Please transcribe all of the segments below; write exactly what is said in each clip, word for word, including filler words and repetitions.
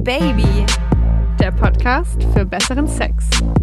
Baby, der Podcast für besseren Sex.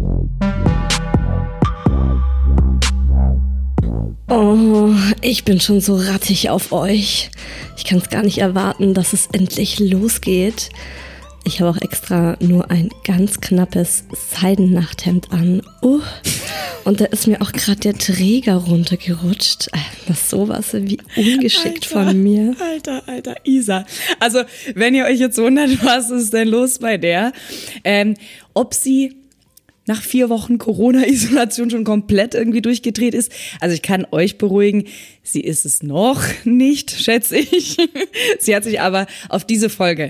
Oh, ich bin schon so rattig auf euch. Ich kann es gar nicht erwarten, dass es endlich losgeht. Ich habe auch extra nur ein ganz knappes Seidennachthemd an. Uh, und da ist mir auch gerade der Träger runtergerutscht. Das ist sowas wie ungeschickt Alter, von mir. Alter, Alter, Isa. Also, wenn ihr euch jetzt wundert, was ist denn los bei der? Ähm, ob sie nach vier Wochen Corona-Isolation schon komplett irgendwie durchgedreht ist. Also ich kann euch beruhigen, sie ist es noch nicht, schätze ich. Sie hat sich aber auf diese Folge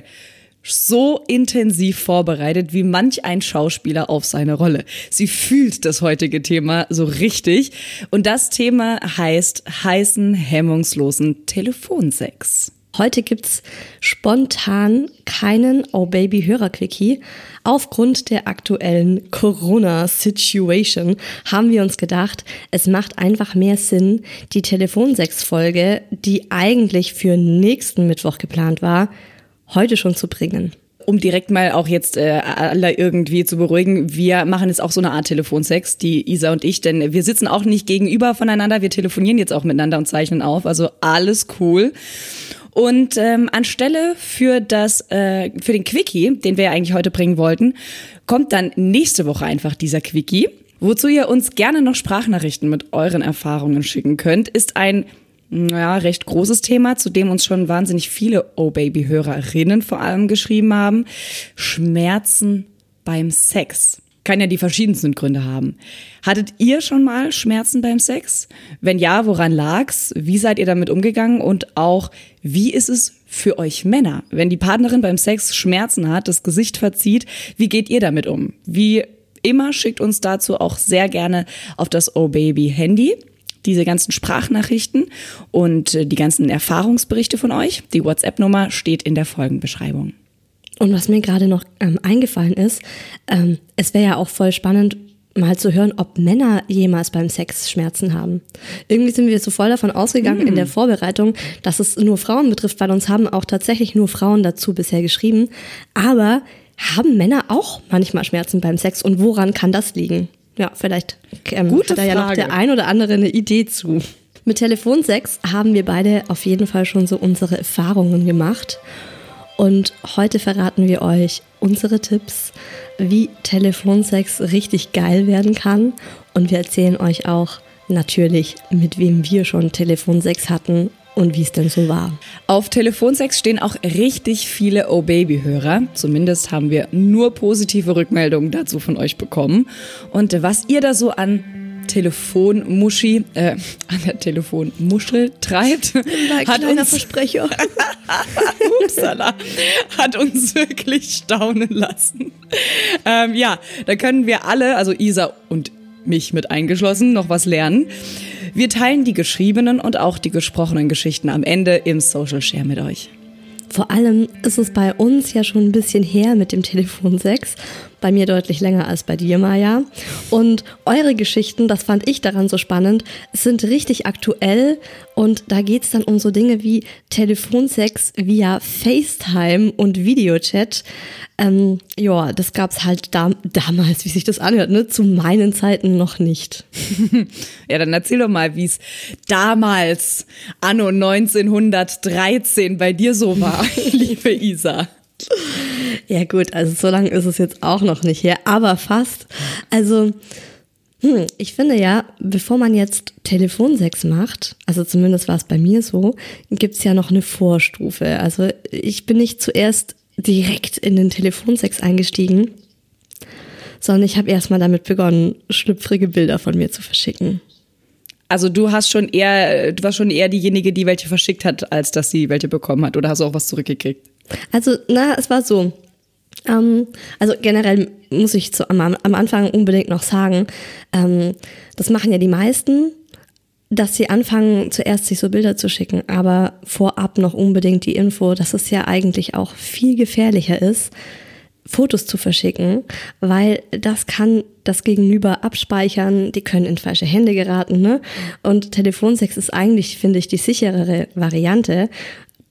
so intensiv vorbereitet wie manch ein Schauspieler auf seine Rolle. Sie fühlt das heutige Thema so richtig. Und das Thema heißt heißen, hemmungslosen Telefonsex. Heute gibt's spontan keinen Oh Baby Hörer-Quickie. Aufgrund der aktuellen Corona-Situation haben wir uns gedacht, es macht einfach mehr Sinn, die Telefonsex-Folge, die eigentlich für nächsten Mittwoch geplant war, heute schon zu bringen. Um direkt mal auch jetzt äh, alle irgendwie zu beruhigen, wir machen jetzt auch so eine Art Telefonsex, die Isa und ich, denn wir sitzen auch nicht gegenüber voneinander, wir telefonieren jetzt auch miteinander und zeichnen auf, also alles cool. Und ähm, anstelle für das äh, für den Quickie, den wir ja eigentlich heute bringen wollten, kommt dann nächste Woche einfach dieser Quickie. Wozu ihr uns gerne noch Sprachnachrichten mit euren Erfahrungen schicken könnt, ist ein ja, recht großes Thema, zu dem uns schon wahnsinnig viele Oh Baby-Hörerinnen vor allem geschrieben haben. Schmerzen beim Sex. Kann ja die verschiedensten Gründe haben. Hattet ihr schon mal Schmerzen beim Sex? Wenn ja, woran lag's? Wie seid ihr damit umgegangen? Und auch, wie ist es für euch Männer? Wenn die Partnerin beim Sex Schmerzen hat, das Gesicht verzieht, wie geht ihr damit um? Wie immer schickt uns dazu auch sehr gerne auf das Oh Baby Handy diese ganzen Sprachnachrichten und die ganzen Erfahrungsberichte von euch. Die WhatsApp-Nummer steht in der Folgenbeschreibung. Und was mir gerade noch ähm, eingefallen ist, ähm, es wäre ja auch voll spannend, mal zu hören, ob Männer jemals beim Sex Schmerzen haben. Irgendwie sind wir so voll davon ausgegangen mm. in der Vorbereitung, dass es nur Frauen betrifft, weil uns haben auch tatsächlich nur Frauen dazu bisher geschrieben. Aber haben Männer auch manchmal Schmerzen beim Sex und woran kann das liegen? Ja, vielleicht ähm, Gute hat da ja noch Frage. der ein oder andere eine Idee zu. Mit Telefonsex haben wir beide auf jeden Fall schon so unsere Erfahrungen gemacht. Und heute verraten wir euch unsere Tipps, wie Telefonsex richtig geil werden kann. Und wir erzählen euch auch natürlich, mit wem wir schon Telefonsex hatten und wie es denn so war. Auf Telefonsex stehen auch richtig viele Oh Baby-Hörer. Zumindest haben wir nur positive Rückmeldungen dazu von euch bekommen. Und was ihr da so an Telefonmuschi, äh, an der Telefonmuschel treibt, hat uns, Versprecher. Upsala, hat uns wirklich staunen lassen. Ähm, ja, da können wir alle, also Isa und mich mit eingeschlossen, noch was lernen. Wir teilen die geschriebenen und auch die gesprochenen Geschichten am Ende im Social Share mit euch. Vor allem ist es bei uns ja schon ein bisschen her mit dem Telefonsex. Bei mir deutlich länger als bei dir, Maja. Und eure Geschichten, das fand ich daran so spannend, sind richtig aktuell. Und da geht's dann um so Dinge wie Telefonsex via FaceTime und Videochat. Ähm, ja, das gab's halt da, damals, wie sich das anhört, ne? Zu meinen Zeiten noch nicht. Ja, dann erzähl doch mal, wie es damals, anno neunzehnhundertdreizehn, bei dir so war, liebe Isa. Ja gut, also so lange ist es jetzt auch noch nicht her, aber fast. Also hm, ich finde ja, bevor man jetzt Telefonsex macht, also zumindest war es bei mir so, gibt's ja noch eine Vorstufe. Also ich bin nicht zuerst direkt in den Telefonsex eingestiegen, sondern ich habe erstmal damit begonnen, schlüpfrige Bilder von mir zu verschicken. Also du hast schon eher, du warst schon eher diejenige, die welche verschickt hat, als dass sie welche bekommen hat, oder hast du auch was zurückgekriegt? Also, na, es war so. Ähm, also generell muss ich zu, am, am Anfang unbedingt noch sagen, ähm, das machen ja die meisten, dass sie anfangen, zuerst sich so Bilder zu schicken, aber vorab noch unbedingt die Info, dass es ja eigentlich auch viel gefährlicher ist, Fotos zu verschicken, weil das kann das Gegenüber abspeichern, die können in falsche Hände geraten, ne? Und Telefonsex ist eigentlich, finde ich, die sicherere Variante.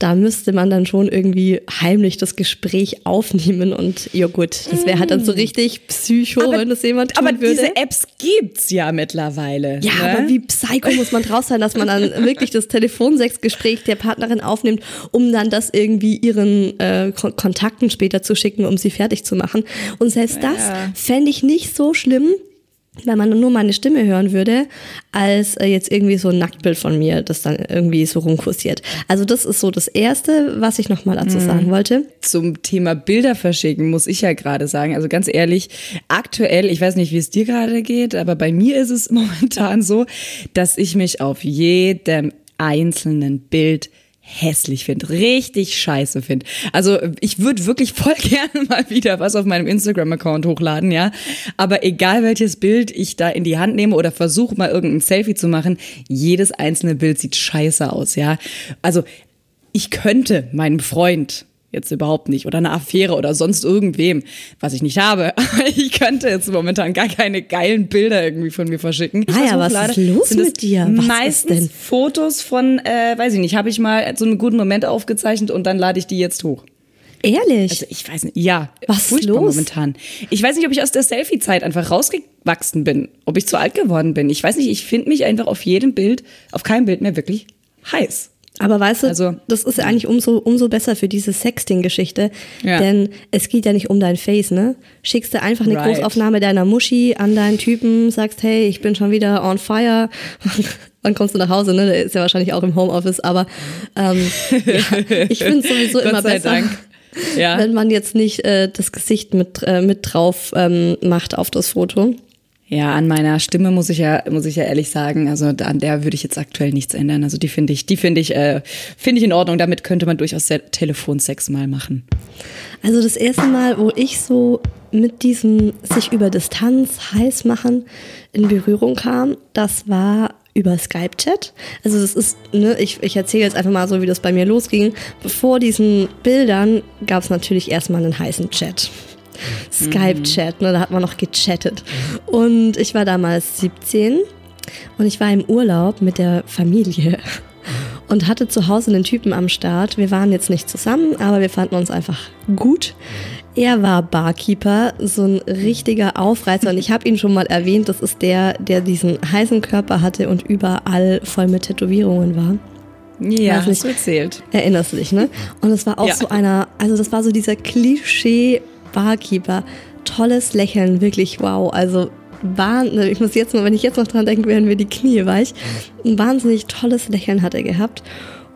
da müsste man dann schon irgendwie heimlich das Gespräch aufnehmen und ja gut, das wäre halt dann so richtig psycho, aber, wenn das jemand tun aber würde. Aber diese Apps gibt's ja mittlerweile. Ja, ne? aber wie psycho muss man drauf sein, dass man dann wirklich das Telefonsexgespräch der Partnerin aufnimmt, um dann das irgendwie ihren äh, Kon- Kontakten später zu schicken, um sie fertig zu machen. Und selbst ja. das fände ich nicht so schlimm, wenn man nur meine Stimme hören würde, als äh, jetzt irgendwie so ein Nacktbild von mir, das dann irgendwie so rumkursiert. Also das ist so das Erste, was ich nochmal dazu mhm. sagen wollte. Zum Thema Bilder verschicken muss ich ja gerade sagen, also ganz ehrlich, aktuell, ich weiß nicht, wie es dir gerade geht, aber bei mir ist es momentan so, dass ich mich auf jedem einzelnen Bild hässlich finde, richtig scheiße finde. Also ich würde wirklich voll gerne mal wieder was auf meinem Instagram-Account hochladen, ja. Aber egal welches Bild ich da in die Hand nehme oder versuche mal irgendein Selfie zu machen, jedes einzelne Bild sieht scheiße aus, ja. Also ich könnte meinem Freund jetzt überhaupt nicht oder eine Affäre oder sonst irgendwem, was ich nicht habe. Aber ich könnte jetzt momentan gar keine geilen Bilder irgendwie von mir verschicken. Ah ja, was ist los mit dir? Was meistens ist denn? Fotos von, äh, weiß ich nicht, habe ich mal so einen guten Moment aufgezeichnet und dann lade ich die jetzt hoch. Ehrlich? Also ich weiß nicht, ja. Was ist los? Momentan. Ich weiß nicht, ob ich aus der Selfie-Zeit einfach rausgewachsen bin, ob ich zu alt geworden bin. Ich weiß nicht, ich finde mich einfach auf jedem Bild, auf keinem Bild mehr wirklich heiß. Aber weißt du, also, das ist ja eigentlich umso, umso besser für diese Sexting-Geschichte, ja. denn es geht ja nicht um dein Face, ne? Schickst du einfach eine right. Großaufnahme deiner Muschi an deinen Typen, sagst, hey, ich bin schon wieder on fire. Wann kommst du nach Hause, ne? Der ist ja wahrscheinlich auch im Homeoffice, aber ähm, ja, ich finde es sowieso immer Gott sei besser, Dank. Ja. wenn man jetzt nicht äh, das Gesicht mit, äh, mit drauf ähm, macht auf das Foto. Ja, an meiner Stimme muss ich ja, muss ich ja ehrlich sagen, also an der würde ich jetzt aktuell nichts ändern. Also die finde ich, die finde ich, äh, finde ich in Ordnung. Damit könnte man durchaus Telefonsex mal machen. Also das erste Mal, wo ich so mit diesem sich über Distanz heiß machen in Berührung kam, das war über Skype-Chat. Also das ist, ne, ich, ich erzähle jetzt einfach mal so, wie das bei mir losging. Bevor diesen Bildern gab es natürlich erstmal einen heißen Chat. Skype-Chat, ne, da hat man noch gechattet. Und ich war damals siebzehn und ich war im Urlaub mit der Familie und hatte zu Hause einen Typen am Start. Wir waren jetzt nicht zusammen, aber wir fanden uns einfach gut. Er war Barkeeper, so ein richtiger Aufreißer und ich habe ihn schon mal erwähnt, das ist der, der diesen heißen Körper hatte und überall voll mit Tätowierungen war. Ja, hast du erzählt. Erinnerst du dich, ne? Und es war auch ja. so einer, also das war so dieser Klischee Barkeeper, tolles Lächeln, wirklich wow, also wahnsinnig, ich muss jetzt mal, wenn ich jetzt noch dran denke, werden mir die Knie weich. Ein wahnsinnig tolles Lächeln hat er gehabt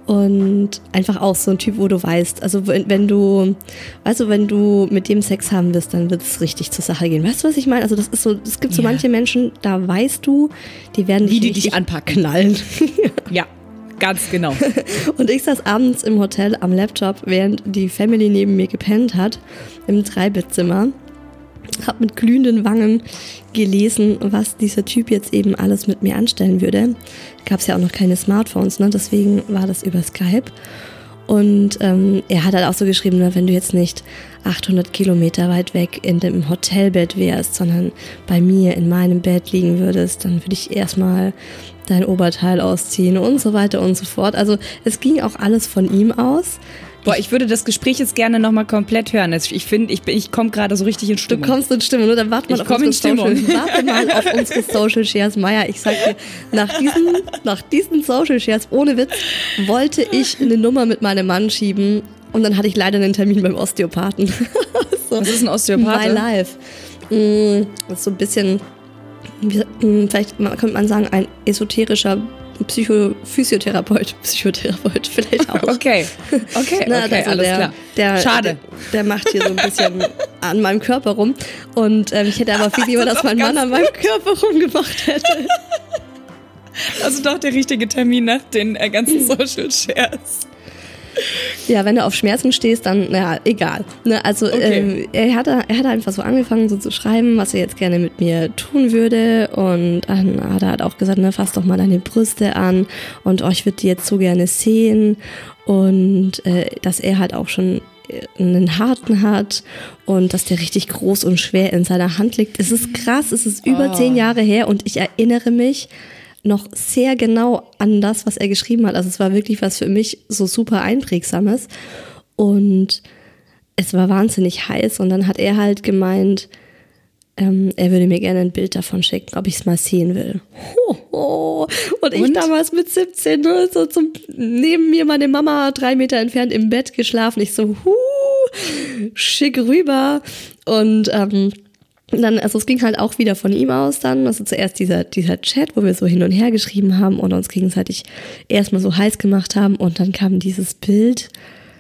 und einfach auch so ein Typ, wo du weißt, also wenn, wenn du, weißt du, wenn du mit dem Sex haben wirst, dann wird es richtig zur Sache gehen. Weißt du, was ich meine? Also das ist so, es gibt so ja. manche Menschen, da weißt du, die werden wie dich die dich anpacken, knallen. Ja. Ganz genau. Und ich saß abends im Hotel am Laptop, während die Family neben mir gepennt hat, im Dreibettzimmer, hab mit glühenden Wangen gelesen, was dieser Typ jetzt eben alles mit mir anstellen würde. Gab es ja auch noch keine Smartphones, ne? Deswegen war das über Skype. Und ähm, er hat halt auch so geschrieben, na, wenn du jetzt nicht achthundert Kilometer weit weg in dem Hotelbett wärst, sondern bei mir in meinem Bett liegen würdest, dann würde ich erstmal dein Oberteil ausziehen und so weiter und so fort. Also es ging auch alles von ihm aus. Boah, ich würde das Gespräch jetzt gerne nochmal komplett hören. Ich finde, ich, ich komme gerade so richtig in Stimmung. Du kommst in Stimmung, ne? Dann warte mal, ich auf unsere, in Social, warte mal auf unsere Social Shares. Maja, ich sag dir, nach diesen, nach diesen Social Shares, ohne Witz, wollte ich eine Nummer mit meinem Mann schieben und dann hatte ich leider einen Termin beim Osteopathen. So, was ist ein Osteopath? My life. Das ist so ein bisschen, vielleicht könnte man sagen, ein esoterischer Psycho Physiotherapeut, Psychotherapeut vielleicht auch. Okay, okay, Na, okay, also alles der, klar. Der, Schade. Der, der macht hier so ein bisschen an meinem Körper rum und ähm, ich hätte aber viel lieber, dass mein Mann an meinem Körper rumgemacht hätte. Also doch der richtige Termin nach den äh, ganzen Social Shares. Ja, wenn du auf Schmerzen stehst, dann, naja, egal. Ne, also okay. ähm, er, hat, er hat einfach so angefangen, so zu schreiben, was er jetzt gerne mit mir tun würde. Und dann hat er halt auch gesagt, ne, fass doch mal deine Brüste an und oh, ich würde die jetzt so gerne sehen. Und äh, dass er halt auch schon einen harten hat und dass der richtig groß und schwer in seiner Hand liegt. Es ist krass, es ist über oh. zehn Jahre her und ich erinnere mich, noch sehr genau an das, was er geschrieben hat. Also es war wirklich was für mich so super Einprägsames. Und es war wahnsinnig heiß und dann hat er halt gemeint, ähm, er würde mir gerne ein Bild davon schicken, ob ich es mal sehen will. Oh, oh. Und ich und? damals mit siebzehn, ne, so zum, neben mir meine Mama drei Meter entfernt im Bett geschlafen. Ich so, huh, schick rüber. Und ähm, dann, also es ging halt auch wieder von ihm aus dann, also zuerst dieser, dieser Chat, wo wir so hin und her geschrieben haben und uns gegenseitig erstmal so heiß gemacht haben und dann kam dieses Bild.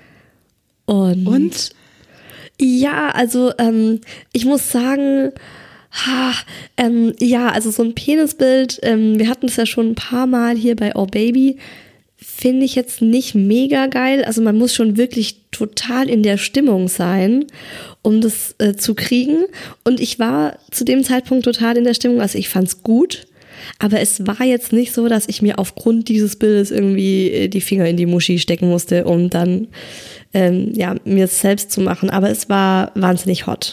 Und? und? Ja, also ähm, ich muss sagen, ha, ähm, ja, also so ein Penisbild, ähm, wir hatten es ja schon ein paar Mal hier bei Oh Baby, finde ich jetzt nicht mega geil. Also man muss schon wirklich total in der Stimmung sein, um das äh, zu kriegen. Und ich war zu dem Zeitpunkt total in der Stimmung, also ich fand's gut. Aber es war jetzt nicht so, dass ich mir aufgrund dieses Bildes irgendwie die Finger in die Muschi stecken musste, um dann ähm, ja, mir es selbst zu machen. Aber es war wahnsinnig hot.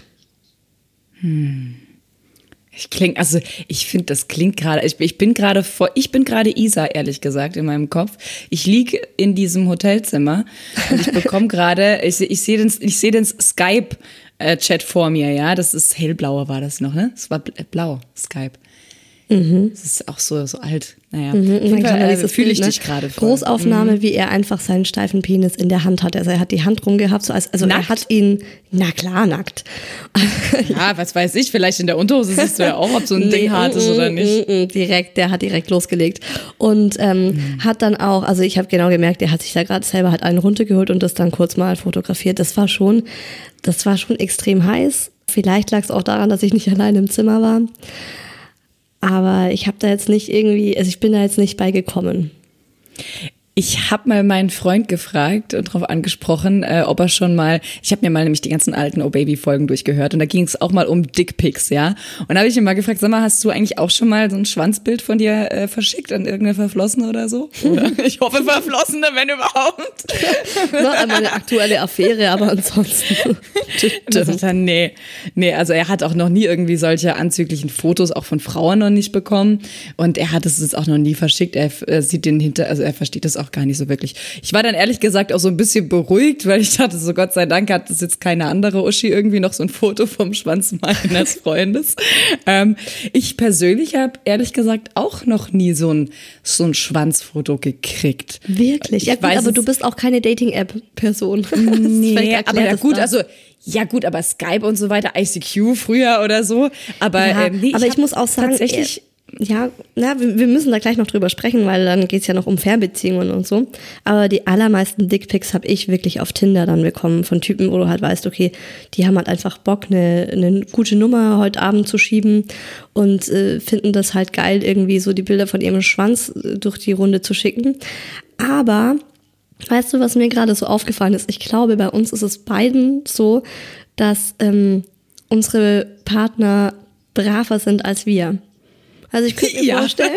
Hm. Ich kling, also ich finde, das klingt gerade, ich, ich bin gerade vor, ich bin gerade Isa, ehrlich gesagt, in meinem Kopf. Ich liege in diesem Hotelzimmer und ich bekomme gerade, ich, ich sehe den, ich sehe den Skype-Chat vor mir, ja. Das ist hellblauer, war das noch, ne? Es war blau, Skype. Mhm. Das ist auch so, so alt. Naja, mhm, äh, fühle ich dich gerade vor. Großaufnahme, mhm. wie er einfach seinen steifen Penis in der Hand hat. Also er hat die Hand rumgehabt, so als, also nackt? Er hat ihn, na klar, nackt. Ja, was weiß ich, vielleicht in der Unterhose siehst du ja auch, ob so ein nee, Ding hart ist oder nicht. Mm, mm, direkt, der hat direkt losgelegt. Und ähm, mhm. hat dann auch, also ich habe genau gemerkt, der hat sich da gerade selber halt einen runtergeholt und das dann kurz mal fotografiert. Das war schon, das war schon extrem heiß. Vielleicht lag es auch daran, dass ich nicht alleine im Zimmer war. Aber ich habe da jetzt nicht irgendwie, also ich bin da jetzt nicht bei gekommen. Ich habe mal meinen Freund gefragt und darauf angesprochen, äh, ob er schon mal, ich habe mir mal nämlich die ganzen alten Oh Baby Folgen durchgehört und da ging es auch mal um Dickpics, ja. Und da habe ich ihn mal gefragt, sag mal, hast du eigentlich auch schon mal so ein Schwanzbild von dir äh, verschickt an irgendeine Verflossene oder so? Oder? Ich hoffe Verflossene, wenn überhaupt. Noch einmal eine aktuelle Affäre, aber ansonsten. Das ist dann, nee, nee, also er hat auch noch nie irgendwie solche anzüglichen Fotos auch von Frauen noch nicht bekommen und er hat es jetzt auch noch nie verschickt. Er, er sieht den hinter, also er versteht das auch gar nicht so wirklich. Ich war dann ehrlich gesagt auch so ein bisschen beruhigt, weil ich dachte, so Gott sei Dank hat das jetzt keine andere Uschi irgendwie noch so ein Foto vom Schwanz meines Freundes. ähm, ich persönlich habe ehrlich gesagt auch noch nie so ein, so ein Schwanzfoto gekriegt. Wirklich? Ich ja gut, weiß, aber du bist auch keine Dating-App-Person. Nee, aber ja gut, also ja gut, aber Skype und so weiter, I C Q früher oder so, aber ja, ähm, nee, aber ich, ich muss auch sagen, tatsächlich ja, na, wir müssen da gleich noch drüber sprechen, weil dann geht's ja noch um Fernbeziehungen und so. Aber die allermeisten Dickpics habe ich wirklich auf Tinder dann bekommen von Typen, wo du halt weißt, okay, die haben halt einfach Bock, eine, eine gute Nummer heute Abend zu schieben und äh, finden das halt geil, irgendwie so die Bilder von ihrem Schwanz durch die Runde zu schicken. Aber weißt du, was mir gerade so aufgefallen ist? Ich glaube, bei uns ist es beiden so, dass ähm, unsere Partner braver sind als wir. Also ich könnte mir ja. vorstellen,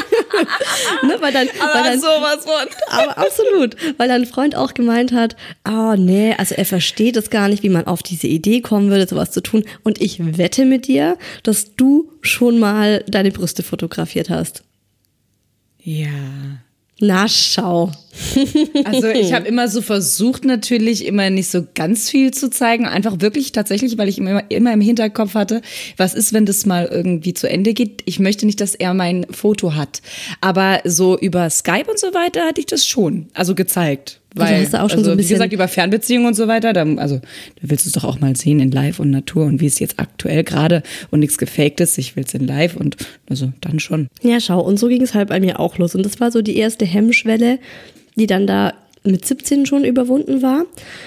ne, weil dann, aber weil dann, sowas von. Aber absolut, weil dein Freund auch gemeint hat, oh nee, also er versteht es gar nicht, wie man auf diese Idee kommen würde, sowas zu tun. Und ich wette mit dir, dass du schon mal deine Brüste fotografiert hast. Ja. Na, schau. Also ich habe immer so versucht, natürlich immer nicht so ganz viel zu zeigen. Einfach wirklich tatsächlich, weil ich immer, immer im Hinterkopf hatte, was ist, wenn das mal irgendwie zu Ende geht? Ich möchte nicht, dass er mein Foto hat. Aber so über Skype und so weiter hatte ich das schon, also gezeigt. Weil, also hast du auch schon also, so ein bisschen, wie gesagt, über Fernbeziehungen und so weiter, da, also da willst du es doch auch mal sehen in Live und Natur und wie es jetzt aktuell gerade und nichts Gefaktes, ich will es in Live und also dann schon. Ja, schau, und so ging es halt bei mir auch los und das war so die erste Hemmschwelle, die dann da mit siebzehn schon überwunden war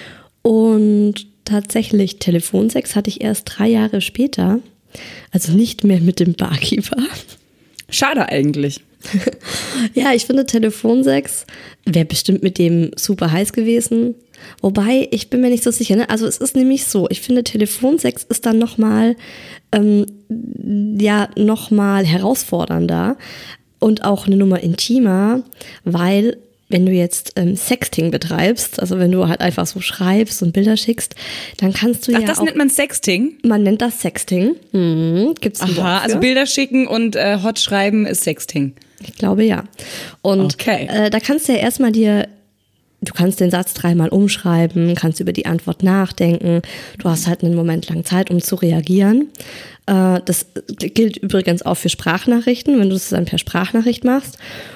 und tatsächlich Telefonsex hatte ich erst drei Jahre später, also nicht mehr mit dem Barkeeper. Schade eigentlich. Ja, ich finde Telefonsex wäre bestimmt mit dem super heiß gewesen. Wobei, ich bin mir nicht so sicher, ne? Also es ist nämlich so, ich finde Telefonsex ist dann nochmal, ähm, ja, nochmal herausfordernder und auch eine Nummer intimer, weil wenn du jetzt ähm, Sexting betreibst, also wenn du halt einfach so schreibst und Bilder schickst, dann kannst du Ach, ja das auch, nennt man Sexting? Man nennt das Sexting. Mhm. Gibt's ein Wort Aha, für? also Bilder schicken und äh, Hot schreiben ist Sexting. Ich glaube ja. Und Okay. äh, da kannst du ja erstmal dir, du kannst den Satz dreimal umschreiben, kannst über die Antwort nachdenken. Du hast halt einen Moment lang Zeit, um zu reagieren. Äh, das gilt übrigens auch für Sprachnachrichten, wenn du es dann per Sprachnachricht machst.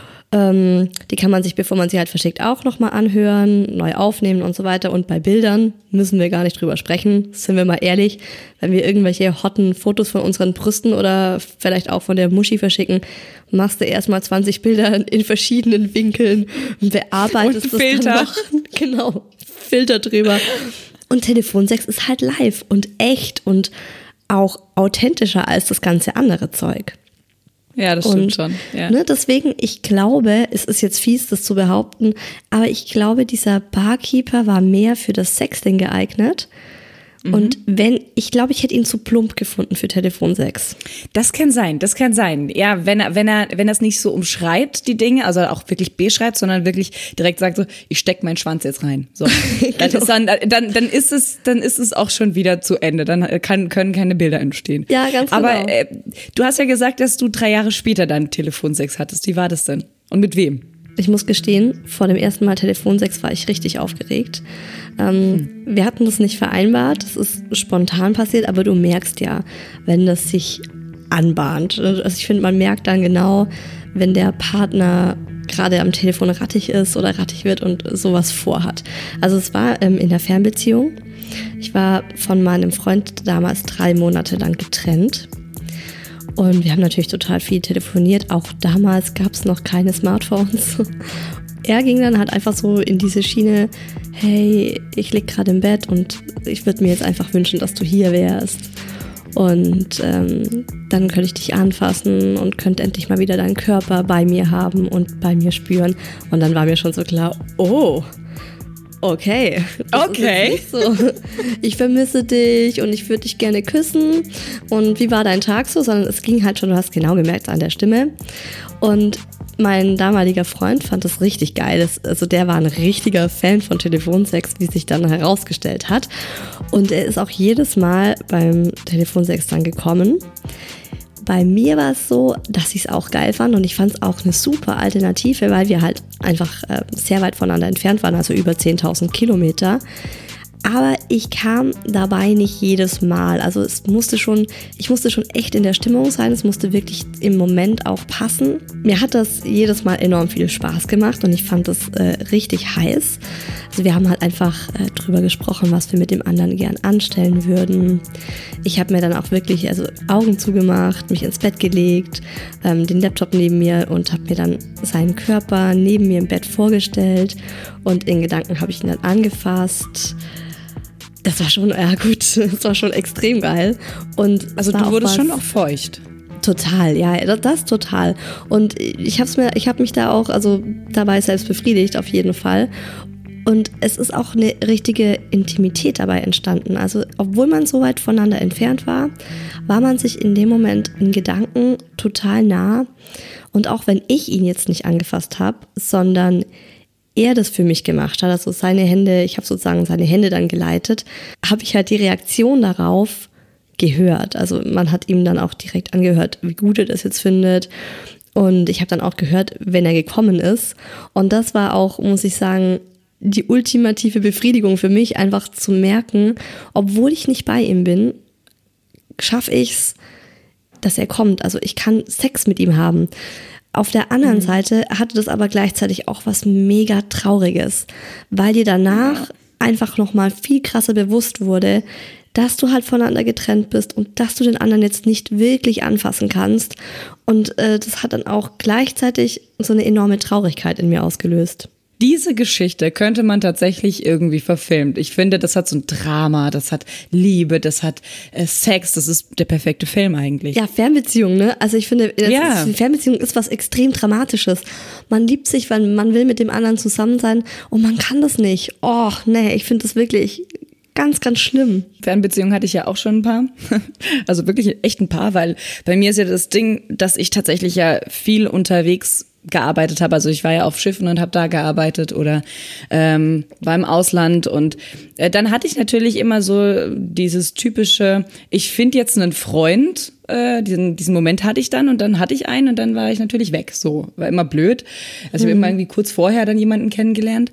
Ähm, die kann man sich, bevor man sie halt verschickt, auch nochmal anhören, neu aufnehmen und so weiter. Und bei Bildern müssen wir gar nicht drüber sprechen, sind wir mal ehrlich. Wenn wir irgendwelche hotten Fotos von unseren Brüsten oder vielleicht auch von der Muschi verschicken, machst du erstmal zwanzig Bilder in verschiedenen Winkeln und bearbeitest und das Filter. dann noch. Genau, Filter drüber. Und Telefonsex ist halt live und echt und auch authentischer als das ganze andere Zeug. Ja, das stimmt Und, schon. Ja. Ne, deswegen, ich glaube, es ist jetzt fies, das zu behaupten, aber ich glaube, dieser Barkeeper war mehr für das Sexting geeignet. Mhm. Und wenn, ich glaube, ich hätte ihn zu plump gefunden für Telefonsex. Das kann sein, das kann sein. Ja, wenn er, wenn er, wenn er es nicht so umschreibt, die Dinge, also auch wirklich beschreibt, sondern wirklich direkt sagt so, ich steck meinen Schwanz jetzt rein. So. Dann Genau. ist dann, dann, dann ist es, dann ist es auch schon wieder zu Ende. Dann kann, können keine Bilder entstehen. Ja, ganz genau. Aber äh, du hast ja gesagt, dass du drei Jahre später deinen Telefonsex hattest. Wie war das denn? Und mit wem? Ich muss gestehen, vor dem ersten Mal Telefonsex war ich richtig aufgeregt. Ähm, hm. Wir hatten das nicht vereinbart, das ist spontan passiert, aber du merkst ja, wenn das sich anbahnt. Also ich finde, man merkt dann genau, wenn der Partner gerade am Telefon rattig ist oder rattig wird und sowas vorhat. Also es war ähm, in der Fernbeziehung. Ich war von meinem Freund damals drei Monate lang getrennt. Und wir haben natürlich total viel telefoniert. Auch damals gab es noch keine Smartphones. Er ging dann halt einfach so in diese Schiene, hey, ich lieg gerade im Bett und ich würde mir jetzt einfach wünschen, dass du hier wärst. Und ähm, dann könnte ich dich anfassen und könnte endlich mal wieder deinen Körper bei mir haben und bei mir spüren. Und dann war mir schon so klar, oh, okay. Das okay. ist jetzt nicht so, ich vermisse dich und ich würde dich gerne küssen. Und wie war dein Tag so? Sondern es ging halt schon, du hast genau gemerkt an der Stimme. Und mein damaliger Freund fand das richtig geil. Also der war ein richtiger Fan von Telefonsex, wie sich dann herausgestellt hat. Und er ist auch jedes Mal beim Telefonsex dann gekommen. Bei mir war es so, dass ich es auch geil fand und ich fand es auch eine super Alternative, weil wir halt einfach äh, sehr weit voneinander entfernt waren, also über zehntausend Kilometer. Aber ich kam dabei nicht jedes Mal. Also es musste schon, ich musste schon echt in der Stimmung sein. Es musste wirklich im Moment auch passen. Mir hat das jedes Mal enorm viel Spaß gemacht und ich fand das äh, richtig heiß. Also wir haben halt einfach äh, drüber gesprochen, was wir mit dem anderen gern anstellen würden. Ich habe mir dann auch wirklich also Augen zugemacht, mich ins Bett gelegt, ähm, den Laptop neben mir und habe mir dann seinen Körper neben mir im Bett vorgestellt. Und in Gedanken habe ich ihn dann angefasst. Das war schon, ja gut, das war schon extrem geil. Und also du wurdest schon auch feucht. Total, ja, das, das total. Und ich hab's mir, ich habe mich da auch, also dabei selbst befriedigt auf jeden Fall. Und es ist auch eine richtige Intimität dabei entstanden. Also obwohl man so weit voneinander entfernt war, war man sich in dem Moment in Gedanken total nah. Und auch wenn ich ihn jetzt nicht angefasst habe, sondern er das für mich gemacht hat, also seine Hände, ich habe sozusagen seine Hände dann geleitet, habe ich halt die Reaktion darauf gehört. Also man hat ihm dann auch direkt angehört, wie gut er das jetzt findet. Und ich habe dann auch gehört, wenn er gekommen ist. Und das war auch, muss ich sagen, die ultimative Befriedigung für mich, einfach zu merken, obwohl ich nicht bei ihm bin, schaffe ich es, dass er kommt. Also ich kann Sex mit ihm haben. Auf der anderen mhm. Seite hatte das aber gleichzeitig auch was mega Trauriges, weil dir danach einfach nochmal viel krasser bewusst wurde, dass du halt voneinander getrennt bist und dass du den anderen jetzt nicht wirklich anfassen kannst. Und äh, das hat dann auch gleichzeitig so eine enorme Traurigkeit in mir ausgelöst. Diese Geschichte könnte man tatsächlich irgendwie verfilmt. Ich finde, das hat so ein Drama, das hat Liebe, das hat äh, Sex, das ist der perfekte Film eigentlich. Ja, Fernbeziehung, ne? Also ich finde, ja. ist, Fernbeziehung ist was extrem Dramatisches. Man liebt sich, weil man will mit dem anderen zusammen sein und man kann das nicht. Oh, nee, ich finde das wirklich ganz, ganz schlimm. Fernbeziehung hatte ich ja auch schon ein paar. Also wirklich echt ein paar, weil bei mir ist ja das Ding, dass ich tatsächlich ja viel unterwegs gearbeitet habe. Also ich war ja auf Schiffen und habe da gearbeitet oder ähm, war im Ausland. Und äh, dann hatte ich natürlich immer so dieses typische, ich finde jetzt einen Freund, äh, diesen, diesen Moment hatte ich dann und dann hatte ich einen und dann war ich natürlich weg. So, war immer blöd. Also ich habe immer irgendwie kurz vorher dann jemanden kennengelernt.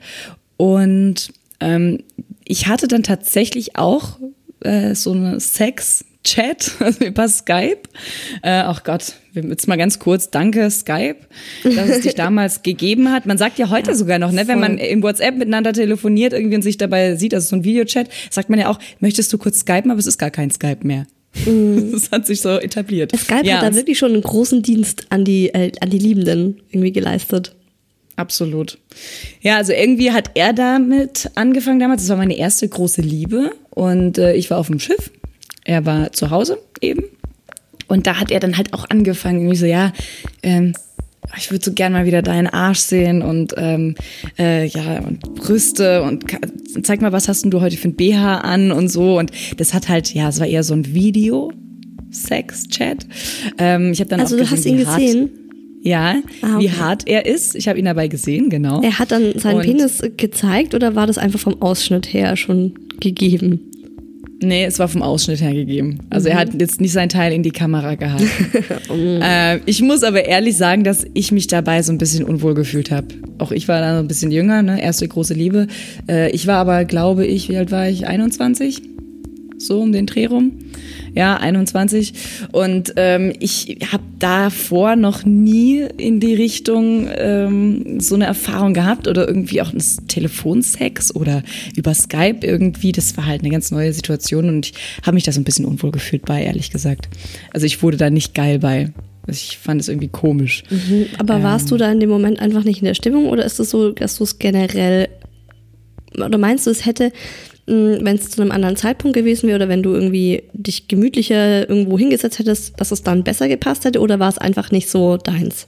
Und ähm, ich hatte dann tatsächlich auch äh, so eine Sex- Chat, also über Skype. Äh, ach Gott, jetzt mal ganz kurz, danke Skype, dass es dich damals gegeben hat. Man sagt ja heute ja, sogar noch, ne, wenn man im WhatsApp miteinander telefoniert irgendwie und sich dabei sieht, also so ein Videochat, sagt man ja auch, möchtest du kurz skypen, aber es ist gar kein Skype mehr. Mm. Das hat sich so etabliert. Skype ja, hat da wirklich schon einen großen Dienst an die, äh, an die Liebenden irgendwie geleistet. Absolut. Ja, also irgendwie hat er damit angefangen damals, das war meine erste große Liebe und äh, ich war auf dem Schiff. Er war zu Hause eben und da hat er dann halt auch angefangen, irgendwie so, ja, ähm, ich würde so gern mal wieder deinen Arsch sehen und ähm, äh, ja, und Brüste und zeig mal, was hast denn du heute für ein B H an und so und das hat halt, ja, es war eher so ein Video-Sex-Chat. Ähm, ich habe dann also auch du hast ihn gesehen? Ja, ah, okay. wie hart er ist. Ich habe ihn dabei gesehen, genau. Er hat dann seinen und Penis gezeigt oder war das einfach vom Ausschnitt her schon gegeben? Nee, es war vom Ausschnitt her gegeben. Also mhm. er hat jetzt nicht sein Teil in die Kamera gehalten. äh, ich muss aber ehrlich sagen, dass ich mich dabei so ein bisschen unwohl gefühlt habe. Auch ich war da so ein bisschen jünger, ne? Erste große Liebe. Äh, ich war aber, glaube ich, wie alt war ich? einundzwanzig? So um den Dreh rum. Ja, einundzwanzig. Und ähm, ich habe davor noch nie in die Richtung ähm, so eine Erfahrung gehabt oder irgendwie auch ein Telefonsex oder über Skype irgendwie. Das war halt eine ganz neue Situation und ich habe mich da so ein bisschen unwohl gefühlt bei, ehrlich gesagt. Also ich wurde da nicht geil bei. Ich fand es irgendwie komisch. Mhm, aber ähm, warst du da in dem Moment einfach nicht in der Stimmung oder ist es so, dass du es generell, oder meinst du, es hätte, wenn es zu einem anderen Zeitpunkt gewesen wäre oder wenn du irgendwie dich gemütlicher irgendwo hingesetzt hättest, dass es dann besser gepasst hätte oder war es einfach nicht so deins?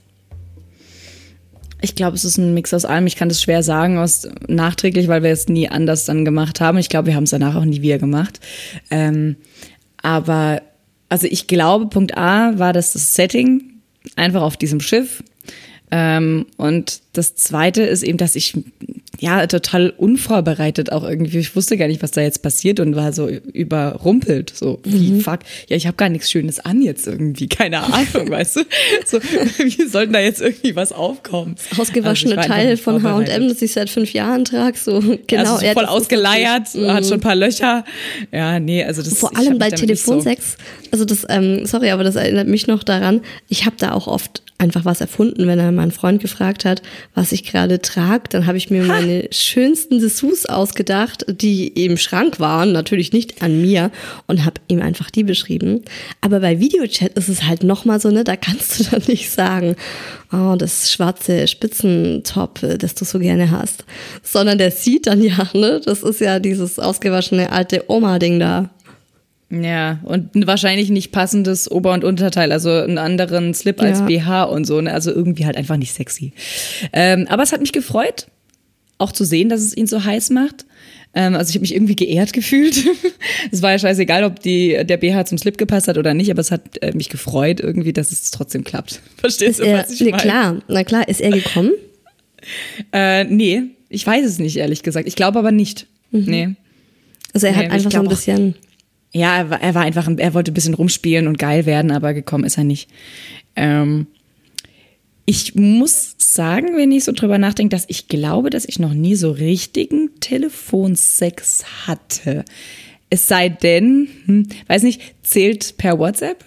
Ich glaube, es ist ein Mix aus allem. Ich kann das schwer sagen, aus nachträglich, weil wir es nie anders dann gemacht haben. Ich glaube, wir haben es danach auch nie wieder gemacht. Ähm, aber also ich glaube, Punkt A war das, das Setting einfach auf diesem Schiff. Ähm, und das Zweite ist eben, dass ich ja total unvorbereitet auch irgendwie, ich wusste gar nicht, was da jetzt passiert und war so überrumpelt, so wie mhm. fuck, ja, ich habe gar nichts Schönes an jetzt irgendwie, keine Ahnung, weißt du, so, wie soll denn da jetzt irgendwie was aufkommen? Das ausgewaschene also Teil von H und M, das ich seit fünf Jahren trage, so genau. Also so voll ausgeleiert, mhm. hat schon ein paar Löcher, ja, nee, also das vor allem bei Telefonsex, so also das, ähm, sorry, aber das erinnert mich noch daran, ich habe da auch oft einfach was erfunden, wenn er meinen Freund gefragt hat, was ich gerade trage, dann habe ich mir ha. meine schönsten Dessous ausgedacht, die im Schrank waren, natürlich nicht an mir und habe ihm einfach die beschrieben. Aber bei Videochat ist es halt nochmal so, ne, da kannst du dann nicht sagen, oh, das schwarze Spitzentop, das du so gerne hast, sondern der sieht dann ja, ne, das ist ja dieses ausgewaschene alte Oma-Ding da. Ja, und ein wahrscheinlich nicht passendes Ober- und Unterteil, also einen anderen Slip als ja. B H und so, ne? Also irgendwie halt einfach nicht sexy. Ähm, aber es hat mich gefreut, auch zu sehen, dass es ihn so heiß macht. Ähm, also ich habe mich irgendwie geehrt gefühlt. Es war ja scheißegal, ob die, der B H zum Slip gepasst hat oder nicht, aber es hat äh, mich gefreut irgendwie, dass es trotzdem klappt. Verstehst du, was ich meine? Klar, na klar, ist er gekommen? äh, nee, ich weiß es nicht, ehrlich gesagt. Ich glaube aber nicht. Mhm. Nee. Also er nee, hat einfach so ein bisschen... Ja, er war, er war einfach, er wollte ein bisschen rumspielen und geil werden, aber gekommen ist er nicht. Ähm, ich muss sagen, wenn ich so drüber nachdenke, dass ich glaube, dass ich noch nie so richtigen Telefonsex hatte. Es sei denn, hm, weiß nicht, zählt per WhatsApp?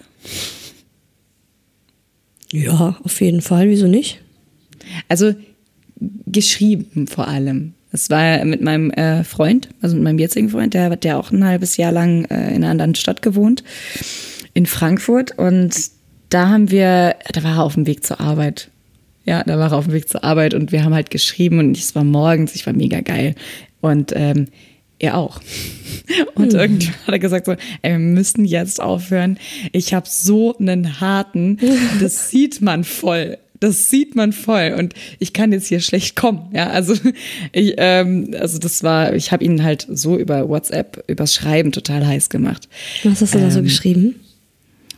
Ja, auf jeden Fall. Wieso nicht? Also geschrieben vor allem. Das war mit meinem äh, Freund, also mit meinem jetzigen Freund, der hat ja auch ein halbes Jahr lang äh, in einer anderen Stadt gewohnt, in Frankfurt. Und da haben wir, da war er auf dem Weg zur Arbeit. Ja, da war er auf dem Weg zur Arbeit und wir haben halt geschrieben und es war morgens, ich war mega geil. Und ähm, er auch. Und hm. irgendwann hat er gesagt so, ey, wir müssen jetzt aufhören. Ich habe so einen harten, das sieht man voll. Das sieht man voll und ich kann jetzt hier schlecht kommen, ja, also ich, ähm, also das war, ich habe ihn halt so über WhatsApp, übers Schreiben total heiß gemacht. Was hast du ähm, da so geschrieben?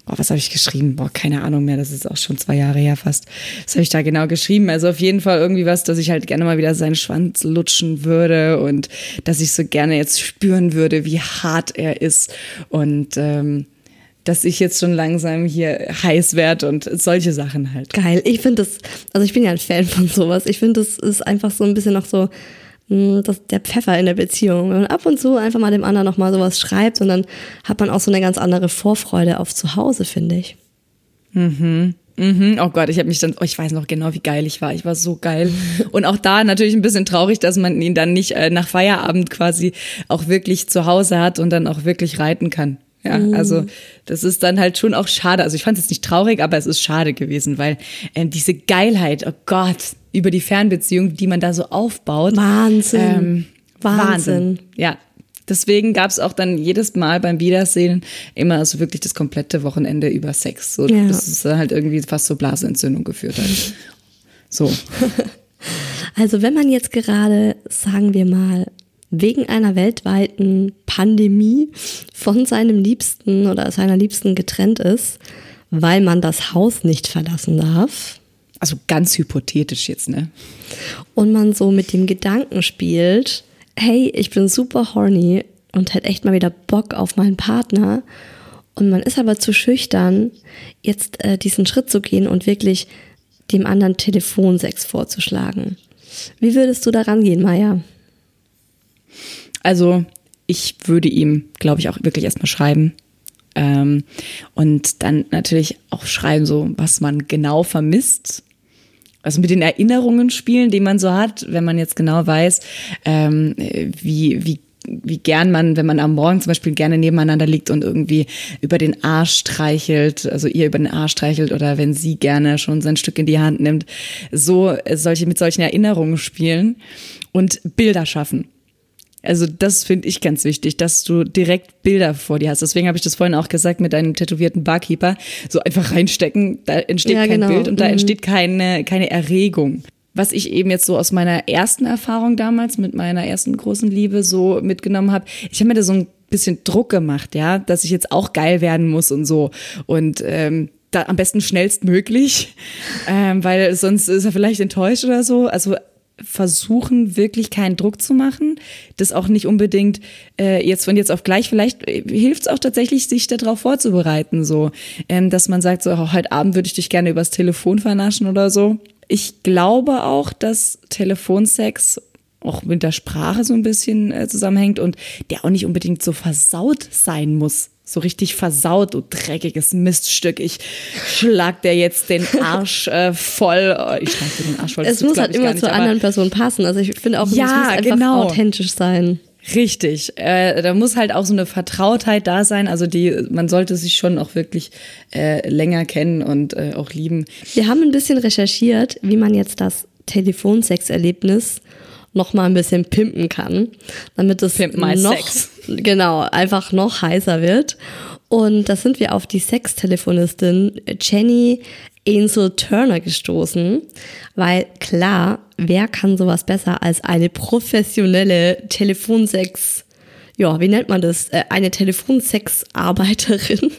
oh, was habe ich geschrieben? Boah, keine Ahnung mehr, das ist auch schon zwei Jahre her fast. Was habe ich da genau geschrieben? Also auf jeden Fall irgendwie was, dass ich halt gerne mal wieder seinen Schwanz lutschen würde und dass ich so gerne jetzt spüren würde, wie hart er ist und ähm, dass ich jetzt schon langsam hier heiß werde und solche Sachen halt. Geil, ich finde das, also ich bin ja ein Fan von sowas. Ich finde, das ist einfach so ein bisschen noch so mh, das, der Pfeffer in der Beziehung. Wenn man ab und zu einfach mal dem anderen nochmal sowas schreibt und dann hat man auch so eine ganz andere Vorfreude auf zu Hause, finde ich. Mhm. Mhm. Oh Gott, ich habe mich dann, oh, ich weiß noch genau, wie geil ich war. Ich war so geil. Und auch da natürlich ein bisschen traurig, dass man ihn dann nicht äh, nach Feierabend quasi auch wirklich zu Hause hat und dann auch wirklich reiten kann. Ja, also das ist dann halt schon auch schade. Also ich fand es jetzt nicht traurig, aber es ist schade gewesen, weil äh, diese Geilheit, oh Gott, über die Fernbeziehung, die man da so aufbaut. Wahnsinn. Ähm, Wahnsinn. Wahnsinn. Ja, deswegen gab es auch dann jedes Mal beim Wiedersehen immer so also wirklich das komplette Wochenende über Sex. So, ja. Dass es halt irgendwie fast zur Blasenentzündung geführt hat. So. Also wenn man jetzt gerade, sagen wir mal, wegen einer weltweiten Pandemie von seinem Liebsten oder seiner Liebsten getrennt ist, weil man das Haus nicht verlassen darf. Also ganz hypothetisch jetzt, ne? Und man so mit dem Gedanken spielt, hey, ich bin super horny und hätte echt mal wieder Bock auf meinen Partner. Und man ist aber zu schüchtern, jetzt äh, diesen Schritt zu gehen und wirklich dem anderen Telefonsex vorzuschlagen. Wie würdest du da rangehen, Maja? Also ich würde ihm, glaube ich, auch wirklich erstmal schreiben ähm, und dann natürlich auch schreiben, so was man genau vermisst. Also mit den Erinnerungen spielen, die man so hat, wenn man jetzt genau weiß, ähm, wie, wie, wie gern man, wenn man am Morgen zum Beispiel gerne nebeneinander liegt und irgendwie über den Arsch streichelt, also ihr über den Arsch streichelt oder wenn sie gerne schon sein Stück in die Hand nimmt, so solche mit solchen Erinnerungen spielen und Bilder schaffen. Also das finde ich ganz wichtig, dass du direkt Bilder vor dir hast. Deswegen habe ich das vorhin auch gesagt mit deinem tätowierten Barkeeper. So einfach reinstecken, da entsteht ja, kein genau. Bild und da entsteht keine, keine Erregung. Was ich eben jetzt so aus meiner ersten Erfahrung damals mit meiner ersten großen Liebe so mitgenommen habe, ich habe mir da so ein bisschen Druck gemacht, ja, dass ich jetzt auch geil werden muss und so. Und ähm, da am besten schnellstmöglich, ähm, weil sonst ist er vielleicht enttäuscht oder so. Also versuchen, wirklich keinen Druck zu machen. Das auch nicht unbedingt äh, jetzt von jetzt auf gleich. Vielleicht äh, hilft es auch tatsächlich, sich darauf vorzubereiten, so, ähm, dass man sagt, so oh, heute Abend würde ich dich gerne übers Telefon vernaschen oder so. Ich glaube auch, dass Telefonsex auch mit der Sprache so ein bisschen äh, zusammenhängt und der auch nicht unbedingt so versaut sein muss. So richtig versaut, du dreckiges Miststück. Ich schlag dir jetzt den Arsch äh, voll. Oh, ich schlag dir den Arsch voll. Es muss halt immer zur anderen Person passen. Also ich finde auch, es ja, muss einfach genau. authentisch sein. Richtig. Äh, da muss halt auch so eine Vertrautheit da sein. Also die, man sollte sich schon auch wirklich äh, länger kennen und äh, auch lieben. Wir haben ein bisschen recherchiert, wie man jetzt das Telefonsexerlebnis noch mal ein bisschen pimpen kann, damit es Pimp my noch, Sex. genau, einfach noch heißer wird. Und da sind wir auf die Sextelefonistin Jenny Ansel Turner gestoßen, weil klar, wer kann sowas besser als eine professionelle Telefonsex, ja, wie nennt man das, eine Telefonsexarbeiterin?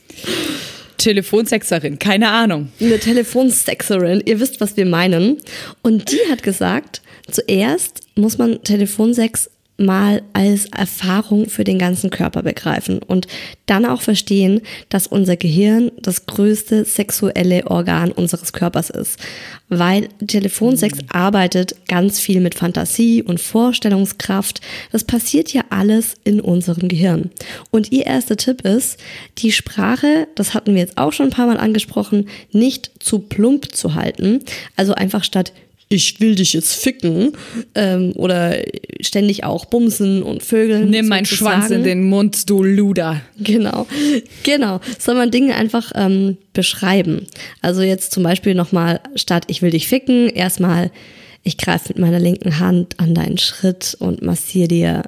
Telefonsexerin, keine Ahnung. Eine Telefonsexerin, ihr wisst, was wir meinen. Und die hat gesagt, zuerst muss man Telefonsex mal als Erfahrung für den ganzen Körper begreifen und dann auch verstehen, dass unser Gehirn das größte sexuelle Organ unseres Körpers ist, weil Telefonsex mhm. arbeitet ganz viel mit Fantasie und Vorstellungskraft. Das passiert ja alles in unserem Gehirn. Und ihr erster Tipp ist, die Sprache, das hatten wir jetzt auch schon ein paar Mal angesprochen, nicht zu plump zu halten, also einfach statt ich will dich jetzt ficken ähm, oder ständig auch bumsen und vögeln. Nimm meinen Schwanz in den Mund, du Luder. Genau, genau. Soll man Dinge einfach ähm, beschreiben. Also jetzt zum Beispiel nochmal statt ich will dich ficken, erstmal ich greife mit meiner linken Hand an deinen Schritt und massiere dir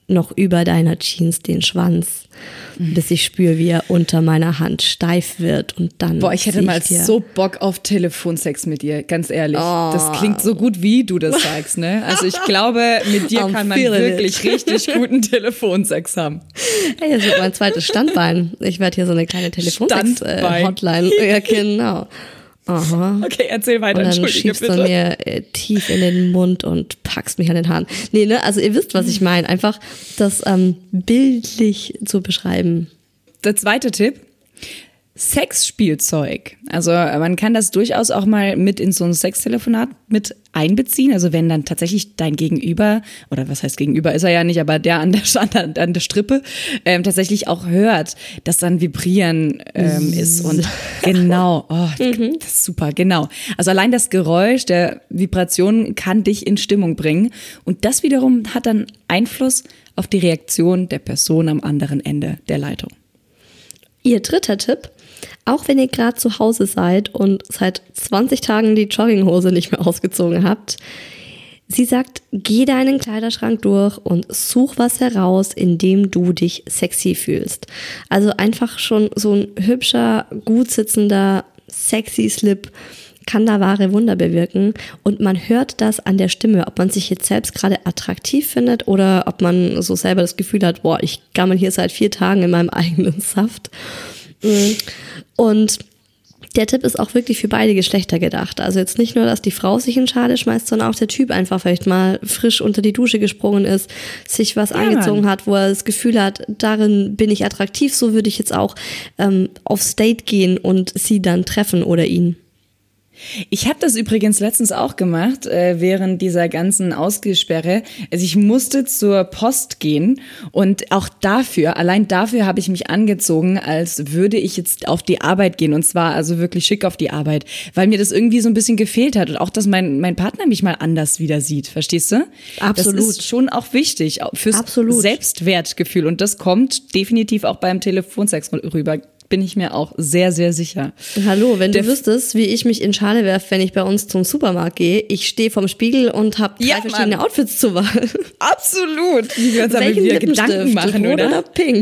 noch über deiner Jeans den Schwanz, mhm. bis ich spüre, wie er unter meiner Hand steif wird und dann. Boah, ich hätte mal dir so Bock auf Telefonsex mit dir, ganz ehrlich. Oh. Das klingt so gut, wie du das sagst, ne? Also ich glaube, mit dir kann man wirklich it. richtig guten Telefonsex haben. Hey, das wird mein zweites Standbein. Ich werde hier so eine kleine Telefonsex-Hotline. Äh, ja, genau. Aha. Okay, erzähl weiter, und dann entschuldige schiebst bitte. du mir äh, tief in den Mund und packst mich an den Haaren. Nee, ne, also ihr wisst, was ich meine. Einfach das ähm, bildlich zu beschreiben. Der zweite Tipp, Sexspielzeug. Also man kann das durchaus auch mal mit in so ein Sextelefonat mit einbeziehen. Also wenn dann tatsächlich dein Gegenüber, oder was heißt Gegenüber, ist er ja nicht, aber der an der, an, an der Strippe ähm, tatsächlich auch hört, dass dann Vibrieren ähm, ist. Und genau, oh, mhm. das ist super, genau. Also allein das Geräusch der Vibration kann dich in Stimmung bringen. Und das wiederum hat dann Einfluss auf die Reaktion der Person am anderen Ende der Leitung. Ihr dritter Tipp: Auch wenn ihr gerade zu Hause seid und seit zwanzig Tagen die Jogginghose nicht mehr ausgezogen habt, sie sagt, geh deinen Kleiderschrank durch und such was heraus, in dem du dich sexy fühlst. Also einfach schon so ein hübscher, gut sitzender, sexy Slip kann da wahre Wunder bewirken und man hört das an der Stimme, ob man sich jetzt selbst gerade attraktiv findet oder ob man so selber das Gefühl hat, boah, ich gammel hier seit vier Tagen in meinem eigenen Saft. Und der Tipp ist auch wirklich für beide Geschlechter gedacht. Also jetzt nicht nur, dass die Frau sich in Schale schmeißt, sondern auch der Typ einfach vielleicht mal frisch unter die Dusche gesprungen ist, sich was ja, angezogen Mann. hat, wo er das Gefühl hat, darin bin ich attraktiv, so würde ich jetzt auch ähm, aufs Date gehen und sie dann treffen oder ihn. Ich habe das übrigens letztens auch gemacht, äh, während dieser ganzen Ausgesperre. Also ich musste zur Post gehen und auch dafür, allein dafür habe ich mich angezogen, als würde ich jetzt auf die Arbeit gehen und zwar also wirklich schick auf die Arbeit, weil mir das irgendwie so ein bisschen gefehlt hat und auch, dass mein mein Partner mich mal anders wieder sieht, verstehst du? Absolut. Das ist schon auch wichtig fürs Absolut. Selbstwertgefühl und das kommt definitiv auch beim Telefonsex rüber. Bin ich mir auch sehr, sehr sicher. Hallo, wenn Der du wüsstest, wie ich mich in Schale werfe, wenn ich bei uns zum Supermarkt gehe. Ich stehe vorm Spiegel und habe drei ja, verschiedene Mann. Outfits zur Wahl. Absolut. Wie wir uns aber Welchen wieder Lippenstift? Gedanken machen, Rot oder? oder pink?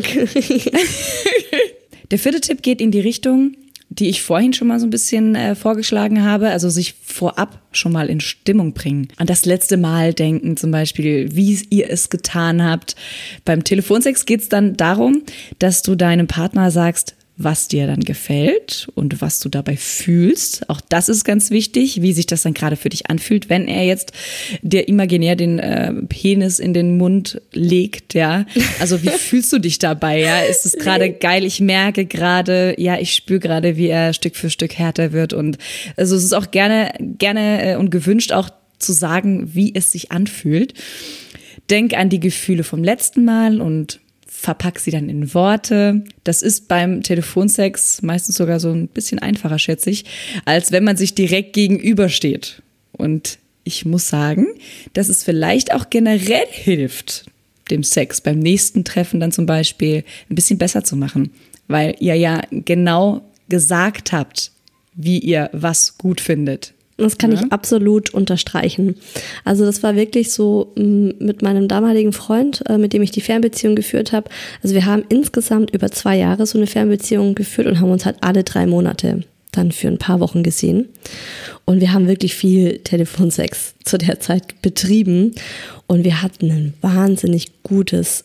Der vierte Tipp geht in die Richtung, die ich vorhin schon mal so ein bisschen äh, vorgeschlagen habe, also sich vorab schon mal in Stimmung bringen. An das letzte Mal denken zum Beispiel, wie ihr es getan habt. Beim Telefonsex geht es dann darum, dass du deinem Partner sagst, was dir dann gefällt und was du dabei fühlst. Auch das ist ganz wichtig, wie sich das dann gerade für dich anfühlt, wenn er jetzt dir imaginär den äh, Penis in den Mund legt, ja. Also wie fühlst du dich dabei, ja? Ist es gerade geil? Ich merke gerade, ja, ich spüre gerade, wie er Stück für Stück härter wird und also es ist auch gerne, gerne äh, und gewünscht auch zu sagen, wie es sich anfühlt. Denk an die Gefühle vom letzten Mal und verpack sie dann in Worte. Das ist beim Telefonsex meistens sogar so ein bisschen einfacher, schätze ich, als wenn man sich direkt gegenübersteht. Und ich muss sagen, dass es vielleicht auch generell hilft, dem Sex beim nächsten Treffen dann zum Beispiel ein bisschen besser zu machen, weil ihr ja genau gesagt habt, wie ihr was gut findet. Das kann ja. ich absolut unterstreichen. Also das war wirklich so mit meinem damaligen Freund, mit dem ich die Fernbeziehung geführt habe. Also wir haben insgesamt über zwei Jahre so eine Fernbeziehung geführt und haben uns halt alle drei Monate dann für ein paar Wochen gesehen. Und wir haben wirklich viel Telefonsex zu der Zeit betrieben. Und wir hatten ein wahnsinnig gutes,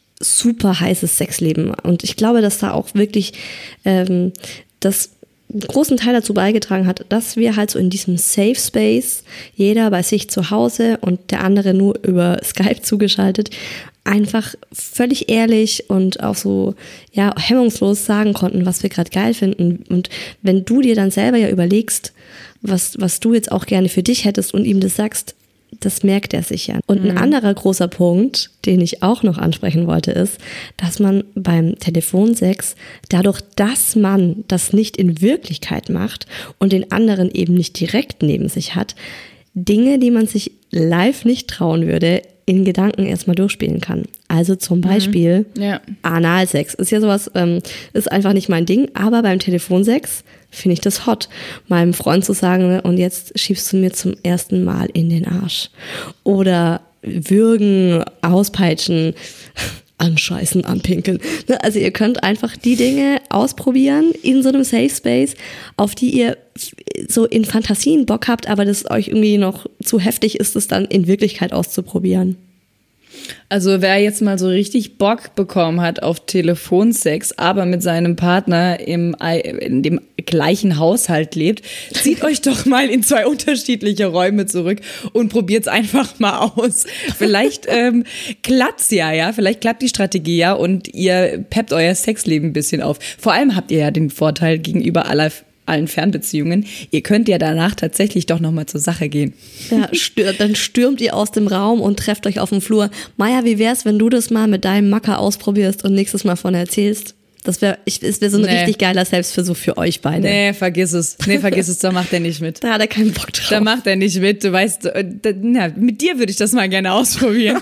super heißes Sexleben. Und ich glaube, dass da auch wirklich ähm, das einen großen Teil dazu beigetragen hat, dass wir halt so in diesem Safe Space, jeder bei sich zu Hause und der andere nur über Skype zugeschaltet, einfach völlig ehrlich und auch so ja hemmungslos sagen konnten, was wir gerade geil finden. Und wenn du dir dann selber ja überlegst, was was du jetzt auch gerne für dich hättest und ihm das sagst, das merkt er sich ja. Und ein mhm. anderer großer Punkt, den ich auch noch ansprechen wollte, ist, dass man beim Telefonsex dadurch, dass man das nicht in Wirklichkeit macht und den anderen eben nicht direkt neben sich hat, Dinge, die man sich live nicht trauen würde, in Gedanken erstmal durchspielen kann. Also zum Beispiel mhm. ja. Analsex. Ist ja sowas, ähm, ist einfach nicht mein Ding, aber beim Telefonsex finde ich das hot, meinem Freund zu sagen, ne, und jetzt schiebst du mir zum ersten Mal in den Arsch. Oder würgen, auspeitschen, anscheißen, anpinkeln. Also ihr könnt einfach die Dinge ausprobieren in so einem Safe Space, auf die ihr so in Fantasien Bock habt, aber das euch irgendwie noch zu heftig ist, es dann in Wirklichkeit auszuprobieren. Also wer jetzt mal so richtig Bock bekommen hat auf Telefonsex, aber mit seinem Partner im, in dem gleichen Haushalt lebt, zieht euch doch mal in zwei unterschiedliche Räume zurück und probiert's einfach mal aus. Vielleicht ähm, klappt's ja, ja, vielleicht klappt die Strategie ja und ihr peppt euer Sexleben ein bisschen auf. Vor allem habt ihr ja den Vorteil gegenüber aller allen Fernbeziehungen, ihr könnt ja danach tatsächlich doch nochmal zur Sache gehen. Ja, stür- dann stürmt ihr aus dem Raum und trefft euch auf dem Flur. Maja, wie wär's, wenn du das mal mit deinem Macker ausprobierst und nächstes Mal von erzählst? Das wäre wär so ein nee. richtig geiler Selbstversuch für euch beide. Nee, vergiss es. Nee, vergiss es, da macht er nicht mit. Da hat er keinen Bock drauf. Da macht er nicht mit. Du weißt, da, na, mit dir würde ich das mal gerne ausprobieren.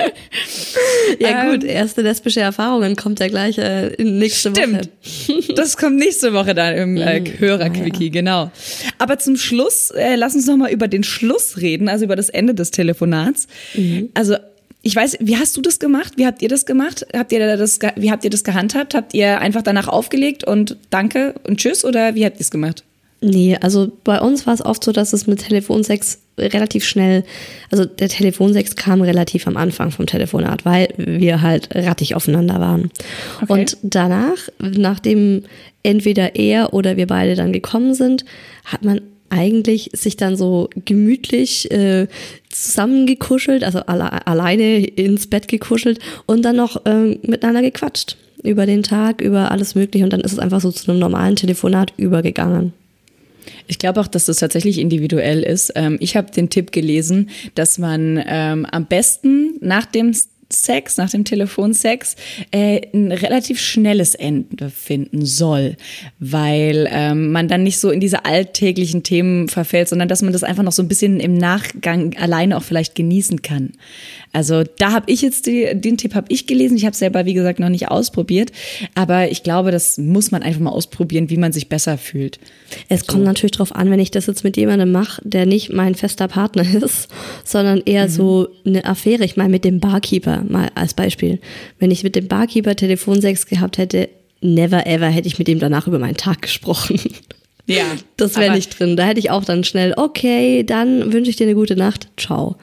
Ja ähm, gut, erste lesbische Erfahrungen kommt ja gleich äh, in nächste stimmt. Woche. Das kommt nächste Woche dann im äh, Hörer-Quickie, ja. Genau. Aber zum Schluss, äh, lass uns noch mal über den Schluss reden, also über das Ende des Telefonats. Mhm. Also ich weiß, wie hast du das gemacht? Wie habt ihr das gemacht? Habt ihr das, wie habt ihr das gehandhabt? Habt ihr einfach danach aufgelegt und danke und tschüss oder wie habt ihr es gemacht? Nee, also bei uns war es oft so, dass es mit Telefonsex relativ schnell, also der Telefonsex kam relativ am Anfang vom Telefonat, weil wir halt rattig aufeinander waren. Okay. Und danach, nachdem entweder er oder wir beide dann gekommen sind, hat man eigentlich sich dann so gemütlich äh, zusammengekuschelt, also alle, alleine ins Bett gekuschelt und dann noch äh, miteinander gequatscht über den Tag, über alles Mögliche und dann ist es einfach so zu einem normalen Telefonat übergegangen. Ich glaube auch, dass das tatsächlich individuell ist. Ähm, ich habe den Tipp gelesen, dass man ähm, am besten nach dem Sex, nach dem Telefonsex, äh, ein relativ schnelles Ende finden soll, weil ähm, man dann nicht so in diese alltäglichen Themen verfällt, sondern dass man das einfach noch so ein bisschen im Nachgang alleine auch vielleicht genießen kann. Also da habe ich jetzt, die, den Tipp habe ich gelesen, ich habe es selber, wie gesagt, noch nicht ausprobiert, aber ich glaube, das muss man einfach mal ausprobieren, wie man sich besser fühlt. Es so. Kommt natürlich drauf an, wenn ich das jetzt mit jemandem mache, der nicht mein fester Partner ist, sondern eher mhm. so eine Affäre, ich meine mit dem Barkeeper, mal als Beispiel. Wenn ich mit dem Barkeeper Telefonsex gehabt hätte, never ever hätte ich mit ihm danach über meinen Tag gesprochen. Ja. Das wäre nicht drin. Da hätte ich auch dann schnell, okay, dann wünsche ich dir eine gute Nacht, ciao.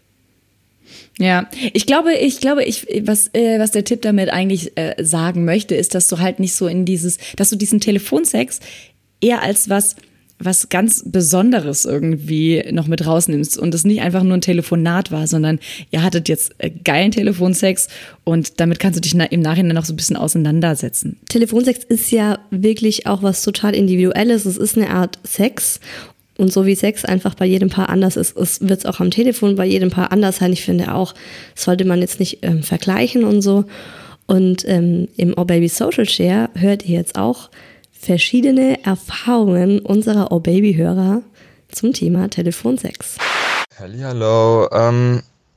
Ja, ich glaube, ich glaube, ich was äh, was der Tipp damit eigentlich äh, sagen möchte, ist, dass du halt nicht so in dieses, dass du diesen Telefonsex eher als was was ganz Besonderes irgendwie noch mit rausnimmst und es nicht einfach nur ein Telefonat war, sondern ihr hattet jetzt äh, geilen Telefonsex und damit kannst du dich na- im Nachhinein noch so ein bisschen auseinandersetzen. Telefonsex ist ja wirklich auch was total Individuelles. Es ist eine Art Sex. Und so wie Sex einfach bei jedem Paar anders ist, wird es auch am Telefon bei jedem Paar anders sein. Ich finde auch, das sollte man jetzt nicht ähm, vergleichen und so. Und ähm, im Oh Baby Social Share hört ihr jetzt auch verschiedene Erfahrungen unserer Oh Baby Hörer zum Thema Telefonsex. Hallihallo, ähm,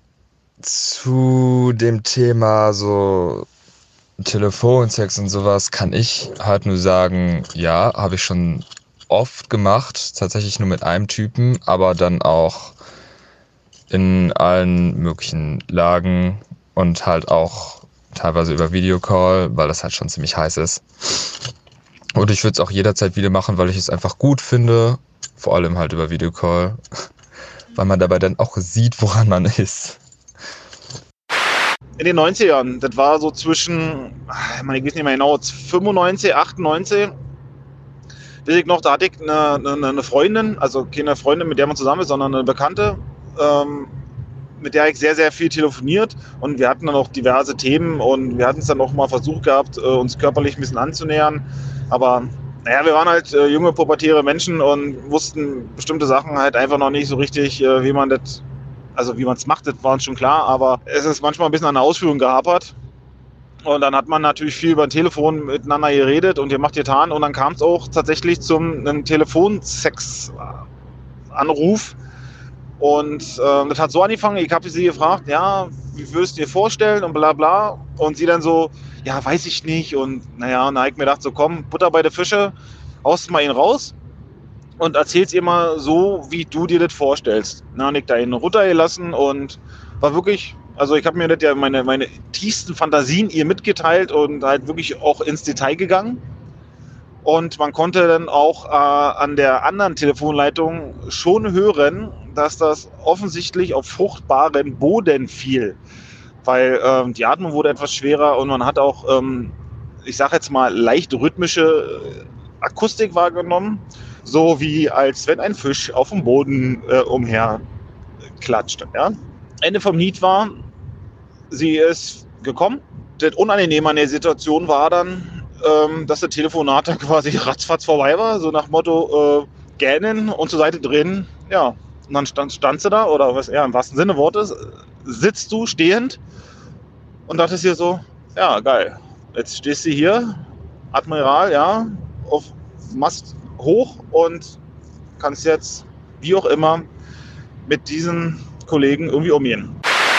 zu dem Thema so Telefonsex und sowas kann ich halt nur sagen, ja, habe ich schon oft gemacht, tatsächlich nur mit einem Typen, aber dann auch in allen möglichen Lagen und halt auch teilweise über Videocall, weil das halt schon ziemlich heiß ist. Und ich würde es auch jederzeit wieder machen, weil ich es einfach gut finde, vor allem halt über Videocall, weil man dabei dann auch sieht, woran man ist. In den neunzigern, das war so zwischen, ich meine, ich weiß nicht mehr genau, fünfundneunzig, achtundneunzig, weiß ich noch, da hatte ich eine, eine, eine Freundin, also keine Freundin, mit der man zusammen ist, sondern eine Bekannte, ähm, mit der ich sehr, sehr viel telefoniert und wir hatten dann auch diverse Themen und wir hatten es dann auch mal versucht gehabt, uns körperlich ein bisschen anzunähern, aber naja, wir waren halt äh, junge, pubertäre Menschen und wussten bestimmte Sachen halt einfach noch nicht so richtig, äh, wie man das, also wie man es macht, das war uns schon klar, aber es ist manchmal ein bisschen an der Ausführung gehapert. Und dann hat man natürlich viel über ein Telefon miteinander geredet und gemacht, getan. Und dann kam es auch tatsächlich zum einem Telefonsex-Anruf. Und äh, das hat so angefangen, ich habe sie gefragt, ja, wie würdest du dir vorstellen und bla bla. Und sie dann so, ja, weiß ich nicht. Und naja, und dann habe ich mir gedacht, so komm, Butter bei der Fische, haust mal ihn raus und erzähl's ihr mal so, wie du dir das vorstellst. Na, und ich da ihn runtergelassen und war wirklich, also ich habe mir das ja meine, meine tiefsten Fantasien ihr mitgeteilt und halt wirklich auch ins Detail gegangen. Und man konnte dann auch äh, an der anderen Telefonleitung schon hören, dass das offensichtlich auf fruchtbaren Boden fiel. Weil ähm, die Atmung wurde etwas schwerer und man hat auch, ähm, ich sage jetzt mal, leicht rhythmische Akustik wahrgenommen. So wie als wenn ein Fisch auf dem Boden äh, umher klatscht. Ja? Ende vom Lied war, sie ist gekommen. Das Unangenehme an der Situation war dann, ähm, dass das Telefonat dann quasi ratzfatz vorbei war. So nach Motto äh, gähnen und zur Seite drehen. Ja, und dann stand, stand sie da, oder was ja im wahrsten Sinne Wortes, sitzt du stehend und dachtest dir so, ja geil, jetzt stehst du hier, Admiral, ja, auf Mast hoch und kannst jetzt, wie auch immer, mit diesen Kollegen irgendwie umgehen.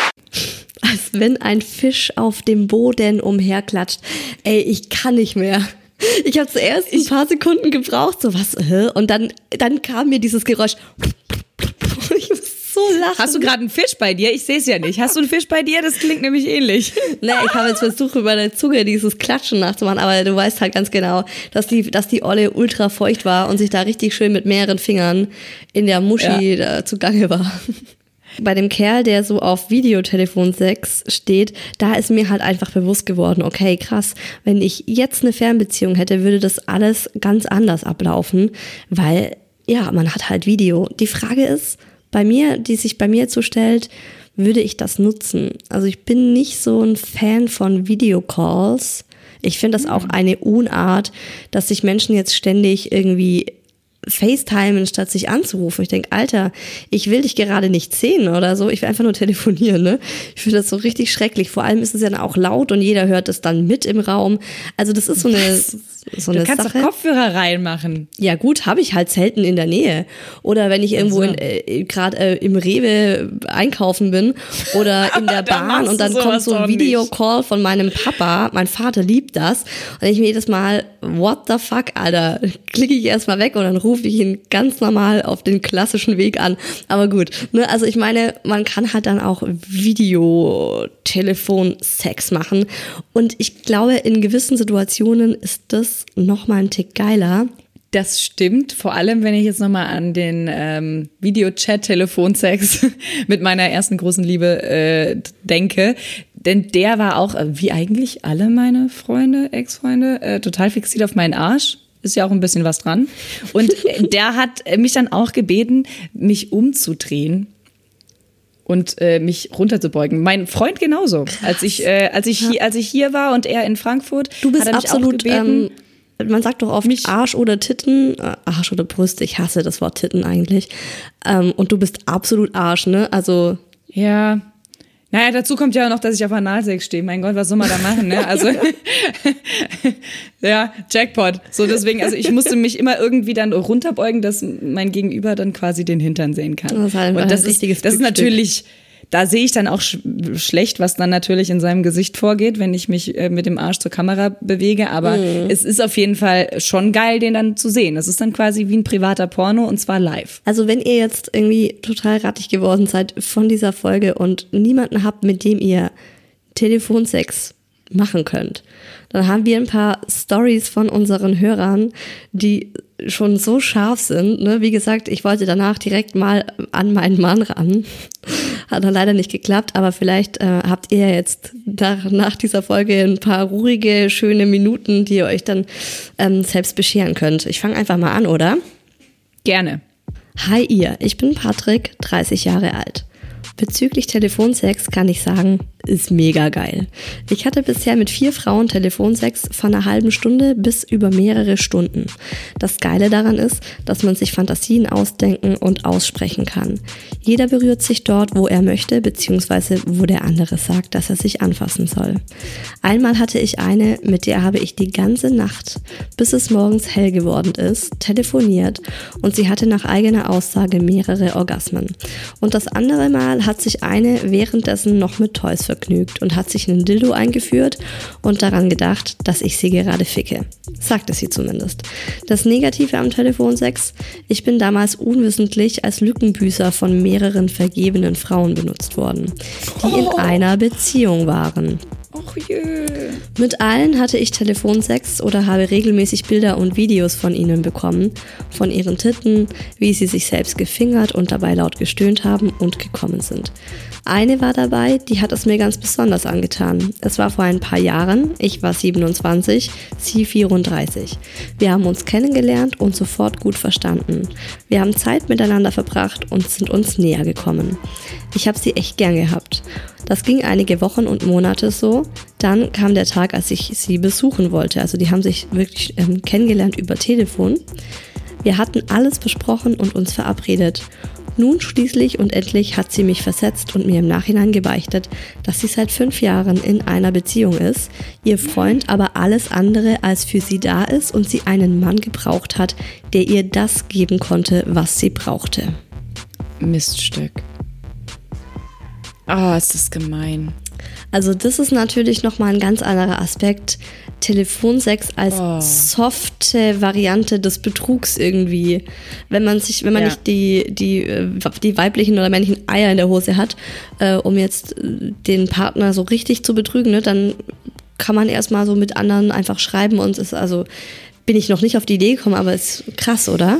Als wenn ein Fisch auf dem Boden umherklatscht. Ey, ich kann nicht mehr. Ich habe zuerst ein paar Sekunden gebraucht, so was, äh? und dann, dann kam mir dieses Geräusch. Ich muss so lachen. Hast du gerade einen Fisch bei dir? Ich sehe es ja nicht. Hast du einen Fisch bei dir? Das klingt nämlich ähnlich. Nee, ich habe jetzt versucht, über der Zunge dieses Klatschen nachzumachen, aber du weißt halt ganz genau, dass die, dass die Olle ultra feucht war und sich da richtig schön mit mehreren Fingern in der Muschi ja. da zugange war. Bei dem Kerl, der so auf Videotelefonsex steht, da ist mir halt einfach bewusst geworden, okay, krass, wenn ich jetzt eine Fernbeziehung hätte, würde das alles ganz anders ablaufen, weil, ja, man hat halt Video. Die Frage ist, bei mir, die sich bei mir jetzt so stellt, würde ich das nutzen? Also ich bin nicht so ein Fan von Videocalls. Ich finde das auch eine Unart, dass sich Menschen jetzt ständig irgendwie FaceTimen, statt sich anzurufen. Ich denke, Alter, ich will dich gerade nicht sehen oder so, ich will einfach nur telefonieren, ne? Ich finde das so richtig schrecklich. Vor allem ist es ja dann auch laut und jeder hört es dann mit im Raum. Also das ist so eine, so eine du kannst Sache. doch Kopfhörer reinmachen. Ja gut, habe ich halt selten in der Nähe. Oder wenn ich irgendwo Also. äh, gerade äh, im Rewe einkaufen bin oder in der Da Bahn machst und dann du kommt so sowas ein doch nicht. Videocall von meinem Papa. Mein Vater liebt das. Und ich mir jedes Mal, what the fuck, Alter, klicke ich erstmal weg und dann rufe ich ihn ganz normal auf den klassischen Weg an. Aber gut, ne, also ich meine, man kann halt dann auch Videotelefon-Sex machen. Und ich glaube, in gewissen Situationen ist das nochmal ein Tick geiler. Das stimmt, vor allem wenn ich jetzt nochmal an den ähm, Videochat-Telefonsex mit meiner ersten großen Liebe äh, denke. Denn der war auch, wie eigentlich alle meine Freunde, Ex-Freunde, äh, total fixiert auf meinen Arsch. Ist ja auch ein bisschen was dran. Und der hat mich dann auch gebeten, mich umzudrehen und äh, mich runterzubeugen. Mein Freund genauso. Krass. Als ich, äh, als ich, ja. hier, als ich hier war und er in Frankfurt, du bist hat er mich absolut, auch gebeten. Ähm, man sagt doch oft mich, Arsch oder Titten, äh, Arsch oder Brüste. Ich hasse das Wort Titten eigentlich. Ähm, und du bist absolut Arsch, ne? Also ja. Naja, dazu kommt ja noch, dass ich auf Analsex stehe. Mein Gott, was soll man da machen, ne? Also, ja, Jackpot. So deswegen, also ich musste mich immer irgendwie dann runterbeugen, dass mein Gegenüber dann quasi den Hintern sehen kann. Das ist halt und das ein richtiges ist, das ist natürlich, da sehe ich dann auch sch- schlecht, was dann natürlich in seinem Gesicht vorgeht, wenn ich mich äh, mit dem Arsch zur Kamera bewege. Aber mhm. es ist auf jeden Fall schon geil, den dann zu sehen. Das ist dann quasi wie ein privater Porno und zwar live. Also wenn ihr jetzt irgendwie total rattig geworden seid von dieser Folge und niemanden habt, mit dem ihr Telefonsex machen könnt, dann haben wir ein paar Stories von unseren Hörern, die schon so scharf sind. Ne? Wie gesagt, ich wollte danach direkt mal an meinen Mann ran. Hat dann leider nicht geklappt, aber vielleicht äh, habt ihr jetzt nach, nach dieser Folge ein paar ruhige, schöne Minuten, die ihr euch dann ähm, selbst bescheren könnt. Ich fange einfach mal an, oder? Gerne. Hi ihr, ich bin Patrick, dreißig Jahre alt. Bezüglich Telefonsex kann ich sagen, ist mega geil. Ich hatte bisher mit vier Frauen Telefonsex von einer halben Stunde bis über mehrere Stunden. Das Geile daran ist, dass man sich Fantasien ausdenken und aussprechen kann. Jeder berührt sich dort, wo er möchte, beziehungsweise wo der andere sagt, dass er sich anfassen soll. Einmal hatte ich eine, mit der habe ich die ganze Nacht, bis es morgens hell geworden ist, telefoniert und sie hatte nach eigener Aussage mehrere Orgasmen. Und das andere Mal hat sich eine währenddessen noch mit Toys vergnügt. vergnügt und hat sich einen Dildo eingeführt und daran gedacht, dass ich sie gerade ficke. Sagte sie zumindest. Das Negative am Telefonsex: Ich bin damals unwissentlich als Lückenbüßer von mehreren vergebenen Frauen benutzt worden, die in einer Beziehung waren. Och jö. Mit allen hatte ich Telefonsex oder habe regelmäßig Bilder und Videos von ihnen bekommen, von ihren Titten, wie sie sich selbst gefingert und dabei laut gestöhnt haben und gekommen sind. Eine war dabei, die hat es mir ganz besonders angetan. Es war vor ein paar Jahren, ich war siebenundzwanzig, sie vierunddreißig. Wir haben uns kennengelernt und sofort gut verstanden. Wir haben Zeit miteinander verbracht und sind uns näher gekommen. Ich habe sie echt gern gehabt. Das ging einige Wochen und Monate so. Dann kam der Tag, als ich sie besuchen wollte. Also die haben sich wirklich ähm, kennengelernt über Telefon. Wir hatten alles besprochen und uns verabredet. Nun schließlich und endlich hat sie mich versetzt und mir im Nachhinein gebeichtet, dass sie seit fünf Jahren in einer Beziehung ist, ihr Freund aber alles andere als für sie da ist und sie einen Mann gebraucht hat, der ihr das geben konnte, was sie brauchte. Miststück. Ah, oh, ist das gemein. Also das ist natürlich nochmal ein ganz anderer Aspekt. Telefonsex als oh. softe Variante des Betrugs irgendwie. Wenn man sich, wenn man ja. nicht die, die, die weiblichen oder männlichen Eier in der Hose hat, äh, um jetzt den Partner so richtig zu betrügen, ne, dann kann man erstmal so mit anderen einfach schreiben und ist, also bin ich noch nicht auf die Idee gekommen, aber ist krass, oder?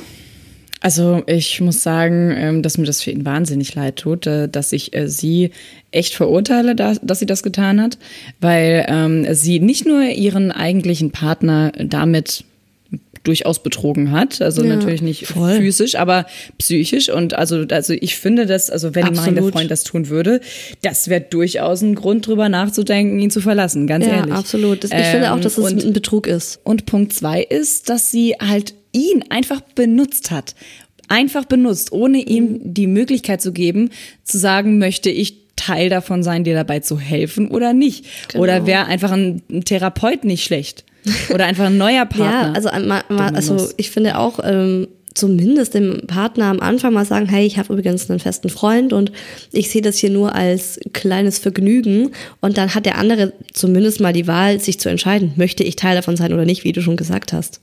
Also ich muss sagen, dass mir das für ihn wahnsinnig leid tut, dass ich sie echt verurteile, dass sie das getan hat, weil ähm, sie nicht nur ihren eigentlichen Partner damit durchaus betrogen hat, also ja, natürlich nicht voll. Physisch, aber psychisch und also also ich finde, dass also wenn mein der Freund das tun würde, das wäre durchaus ein Grund drüber nachzudenken, ihn zu verlassen, ganz ja, ehrlich. Ja, absolut. Ich ähm, finde auch, dass es und, ein Betrug ist. Und Punkt zwei ist, dass sie halt ihn einfach benutzt hat. Einfach benutzt, ohne ihm die Möglichkeit zu geben, zu sagen, möchte ich Teil davon sein, dir dabei zu helfen oder nicht. Genau. Oder wäre einfach ein, ein Therapeut nicht schlecht. Oder einfach ein neuer Partner. Ja, also, mal, also ich finde auch, ähm, zumindest dem Partner am Anfang mal sagen, hey, ich habe übrigens einen festen Freund und ich sehe das hier nur als kleines Vergnügen. Und dann hat der andere zumindest mal die Wahl, sich zu entscheiden, möchte ich Teil davon sein oder nicht, wie du schon gesagt hast.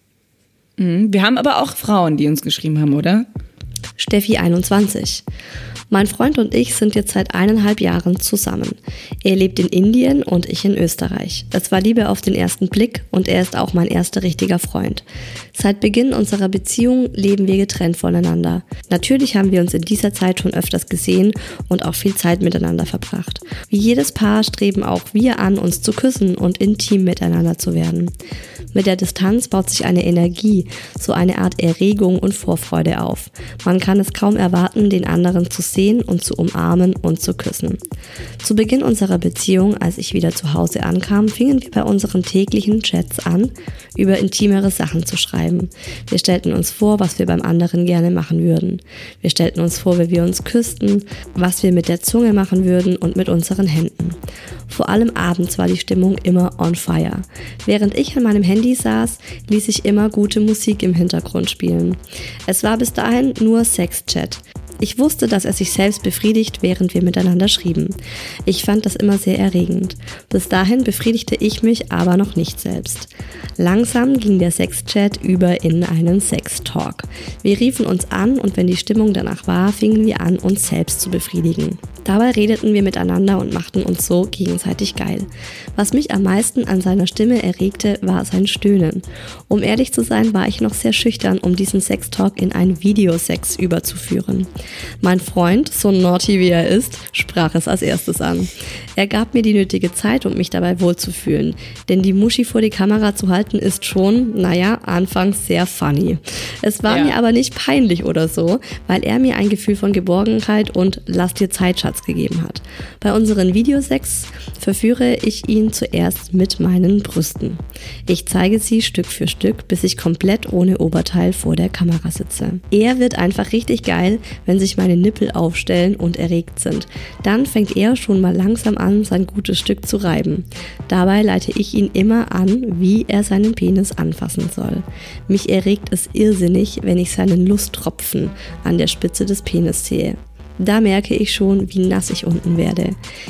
Wir haben aber auch Frauen, die uns geschrieben haben, oder? Steffi einundzwanzig. Mein Freund und ich sind jetzt seit eineinhalb Jahren zusammen. Er lebt in Indien und ich in Österreich. Es war Liebe auf den ersten Blick und er ist auch mein erster richtiger Freund. Seit Beginn unserer Beziehung leben wir getrennt voneinander. Natürlich haben wir uns in dieser Zeit schon öfters gesehen und auch viel Zeit miteinander verbracht. Wie jedes Paar streben auch wir an, uns zu küssen und intim miteinander zu werden. Mit der Distanz baut sich eine Energie, so eine Art Erregung und Vorfreude auf. Man kann es kaum erwarten, den anderen zu sehen und zu umarmen und zu küssen. Zu Beginn unserer Beziehung, als ich wieder zu Hause ankam, fingen wir bei unseren täglichen Chats an, über intimere Sachen zu schreiben. Wir stellten uns vor, was wir beim anderen gerne machen würden. Wir stellten uns vor, wie wir uns küssten, was wir mit der Zunge machen würden und mit unseren Händen. Vor allem abends war die Stimmung immer on fire. Während ich an meinem Handy saß, ließ ich immer gute Musik im Hintergrund spielen. Es war bis dahin nur Sexchat. Ich wusste, dass er sich selbst befriedigt, während wir miteinander schrieben. Ich fand das immer sehr erregend. Bis dahin befriedigte ich mich aber noch nicht selbst. Langsam ging der Sexchat über in einen Sextalk. Wir riefen uns an und wenn die Stimmung danach war, fingen wir an, uns selbst zu befriedigen. Dabei redeten wir miteinander und machten uns so gegenseitig geil. Was mich am meisten an seiner Stimme erregte, war sein Stöhnen. Um ehrlich zu sein, war ich noch sehr schüchtern, um diesen Sextalk in einen Videosex überzuführen. Mein Freund, so naughty wie er ist, sprach es als erstes an. Er gab mir die nötige Zeit, um mich dabei wohlzufühlen. Denn die Muschi vor die Kamera zu halten ist schon, naja, anfangs sehr funny. Es war ja. mir aber nicht peinlich oder so, weil er mir ein Gefühl von Geborgenheit und lass dir Zeit, Schatz, gegeben hat. Bei unseren Videosex verführe ich ihn zuerst mit meinen Brüsten. Ich zeige sie Stück für Stück, bis ich komplett ohne Oberteil vor der Kamera sitze. Er wird einfach richtig geil, wenn sich meine Nippel aufstellen und erregt sind. Dann fängt er schon mal langsam an, sein gutes Stück zu reiben. Dabei leite ich ihn immer an, wie er seinen Penis anfassen soll. Mich erregt es irrsinnig, wenn ich seinen Lusttropfen an der Spitze des Penis sehe. Da merke ich schon, wie nass ich unten werde.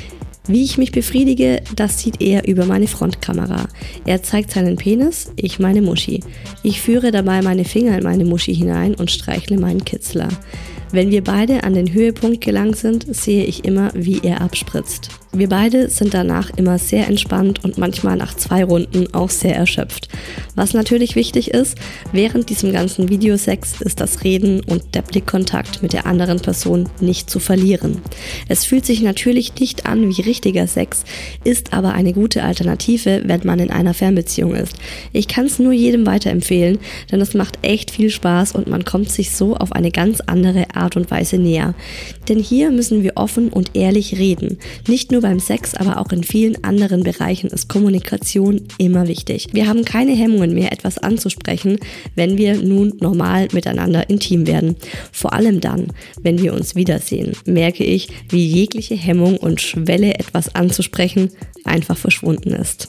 Wie ich mich befriedige, das sieht er über meine Frontkamera. Er zeigt seinen Penis, ich meine Muschi. Ich führe dabei meine Finger in meine Muschi hinein und streichle meinen Kitzler. Wenn wir beide an den Höhepunkt gelangt sind, sehe ich immer, wie er abspritzt. Wir beide sind danach immer sehr entspannt und manchmal nach zwei Runden auch sehr erschöpft. Was natürlich wichtig ist, während diesem ganzen Videosex ist das Reden und der Blickkontakt mit der anderen Person nicht zu verlieren. Es fühlt sich natürlich nicht an wie richtiger Sex, ist aber eine gute Alternative, wenn man in einer Fernbeziehung ist. Ich kann es nur jedem weiterempfehlen, denn es macht echt viel Spaß und man kommt sich so auf eine ganz andere Art und Weise näher. Denn hier müssen wir offen und ehrlich reden. Nicht nur beim Sex, aber auch in vielen anderen Bereichen ist Kommunikation immer wichtig. Wir haben keine Hemmungen mehr, etwas anzusprechen, wenn wir nun normal miteinander intim werden. Vor allem dann, wenn wir uns wiedersehen, merke ich, wie jegliche Hemmung und Schwelle, etwas anzusprechen, einfach verschwunden ist.